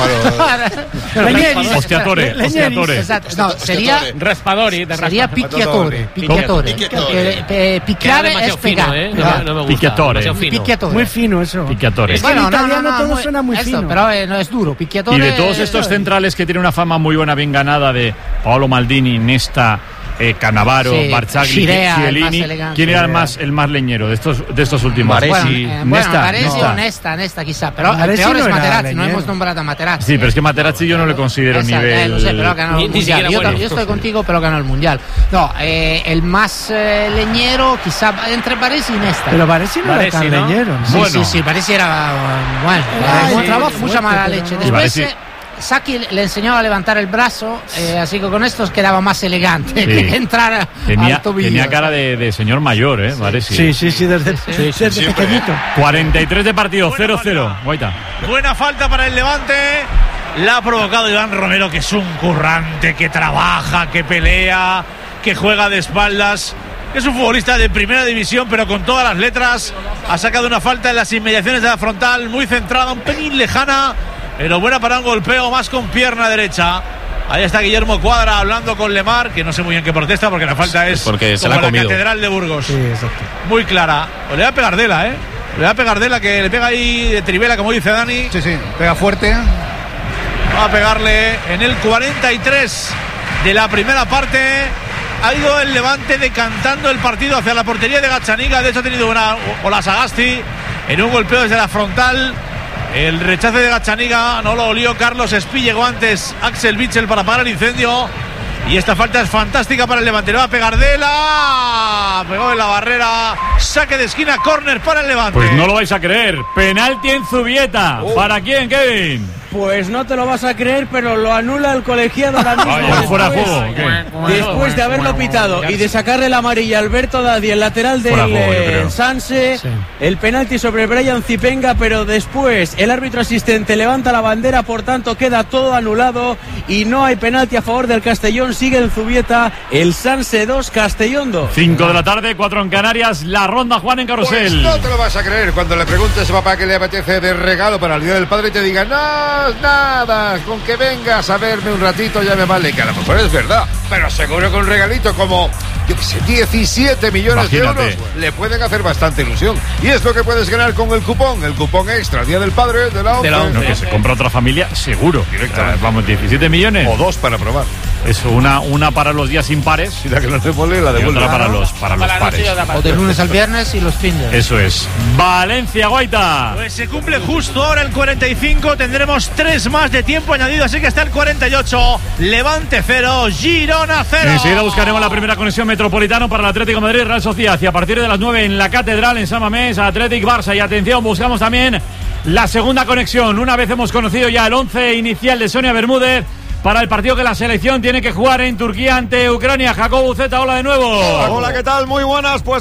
Ostiatore. Ostiatore. No, sería Raspadori. Sería picchiatore. Picchiatore. Picchiare es pegar. Picchiatore. Muy fino eso. Picchiatore. Es que en italiano todo suena muy fino. Pero no es duro. Picchiatore. Y de todos estos centrales que tienen una fama muy buena, bien ganada, de Paolo Maldini, Nesta, Eh, Cannavaro, sí, Barzagli, Cielini, ¿quién era el más el más leñero de estos de estos últimos? Baresi, bueno, eh, bueno, Baresi o Nesta, Nesta quizá, pero Baresi el peor no es Materazzi, no hemos nombrado a Materazzi. Sí, pero es que Materazzi yo no le considero Esa, nivel. Eh, no sé, pero ganó el mundial. Yo, yo estoy contigo, pero ganó el mundial. No, eh, el más eh, leñero quizá entre Baresi y Nesta. Pero Baresi no Baresi, era tan ¿no? leñero. ¿no? Sí, bueno. sí, sí, Baresi era bueno, Ay, buen sí, trabajo, sí, mucha mala pero... leche. Después Saki le enseñó a levantar el brazo, eh, así que con esto quedaba más elegante sí. que entrar tenía, al tobillo. Tenía cara de, de señor mayor, ¿eh? Vale, sí. sí, sí, sí, desde, sí, sí, desde sí, pequeñito. cuarenta y tres de partido, cero cero. Guaita. Buena falta para el Levante. La ha provocado Iván Romero, que es un currante, que trabaja, que pelea, que juega de espaldas. Es un futbolista de primera división, pero con todas las letras. Ha sacado una falta en las inmediaciones de la frontal, muy centrada, un pelín lejana. Pero buena para un golpeo más con pierna derecha. Ahí está Guillermo Cuadra hablando con Lemar, que no sé muy bien qué protesta porque la falta es porque se como la, ha la Catedral de Burgos. Sí, exacto. Muy clara. O le va a pegar Dela, ¿eh? Le va a pegar Dela, que le pega ahí de trivela, como dice Dani. Sí, sí, pega fuerte. Va a pegarle en el cuarenta y tres de la primera parte. Ha ido el Levante decantando el partido hacia la portería de Gazzaniga. De hecho ha tenido una Ola Sagasti en un golpeo desde la frontal. El rechace de Gazzaniga no lo olió Carlos Espí, llegó antes Axel Witsel para apagar el incendio Y esta falta es fantástica para el Levante. Le va a pegar Dela. Pegó en la barrera. Saque de esquina, córner para el Levante. Pues no lo vais a creer. Penalti en Zubieta. Oh. ¿Para quién, Kevin? Pues no te lo vas a creer, pero lo anula el colegiado ahora mismo. Vaya, después, fuera de juego. ¿Qué? Después de haberlo pitado y de sacarle la amarilla a Alberto Dadi, el lateral del juego, Sanse, sí. El penalti sobre Brian Zipenga, pero después el árbitro asistente levanta la bandera, por tanto queda todo anulado y no hay penalti a favor del Castellón. Sigue en Zubieta el Sanse dos, Castellón dos. cinco de la tarde, cuatro en Canarias, la ronda Juan en Carrusel. Pues no te lo vas a creer cuando le preguntes a papá qué le apetece de regalo para el Día del Padre y te diga, no, nada, con que vengas a verme un ratito ya me vale, que a lo mejor es verdad, pero seguro que un regalito como, yo qué sé, diecisiete millones Imagínate. de euros le pueden hacer bastante ilusión. Y es lo que puedes ganar con el cupón, el cupón extra Día del Padre de la ONCE. No, que se compra otra familia, seguro. Directamente. Uh, vamos, diecisiete millones. O dos para probar. Eso, una, una para los días impares. Y la que no te mole, la devuelve. Y otra para los, para los pares. O de lunes al viernes y los fines. Eso es. Valencia, Guaita. Pues se cumple justo ahora el cuarenta y cinco. Tendremos tres más de tiempo añadido, así que está el cuarenta y ocho. Levante cero, Girona cero. Enseguida buscaremos la primera conexión metropolitana para el Atlético de Madrid, Real Sociedad. Y a partir de las nueve en la Catedral, en San Mamés, Atlético Barça. Y atención, buscamos también la segunda conexión. Una vez hemos conocido ya el once inicial de Sonia Bermúdez para el partido que la selección tiene que jugar en Turquía ante Ucrania. Jacobo Buceta, hola de nuevo. Hola, ¿qué tal? Muy buenas. Pues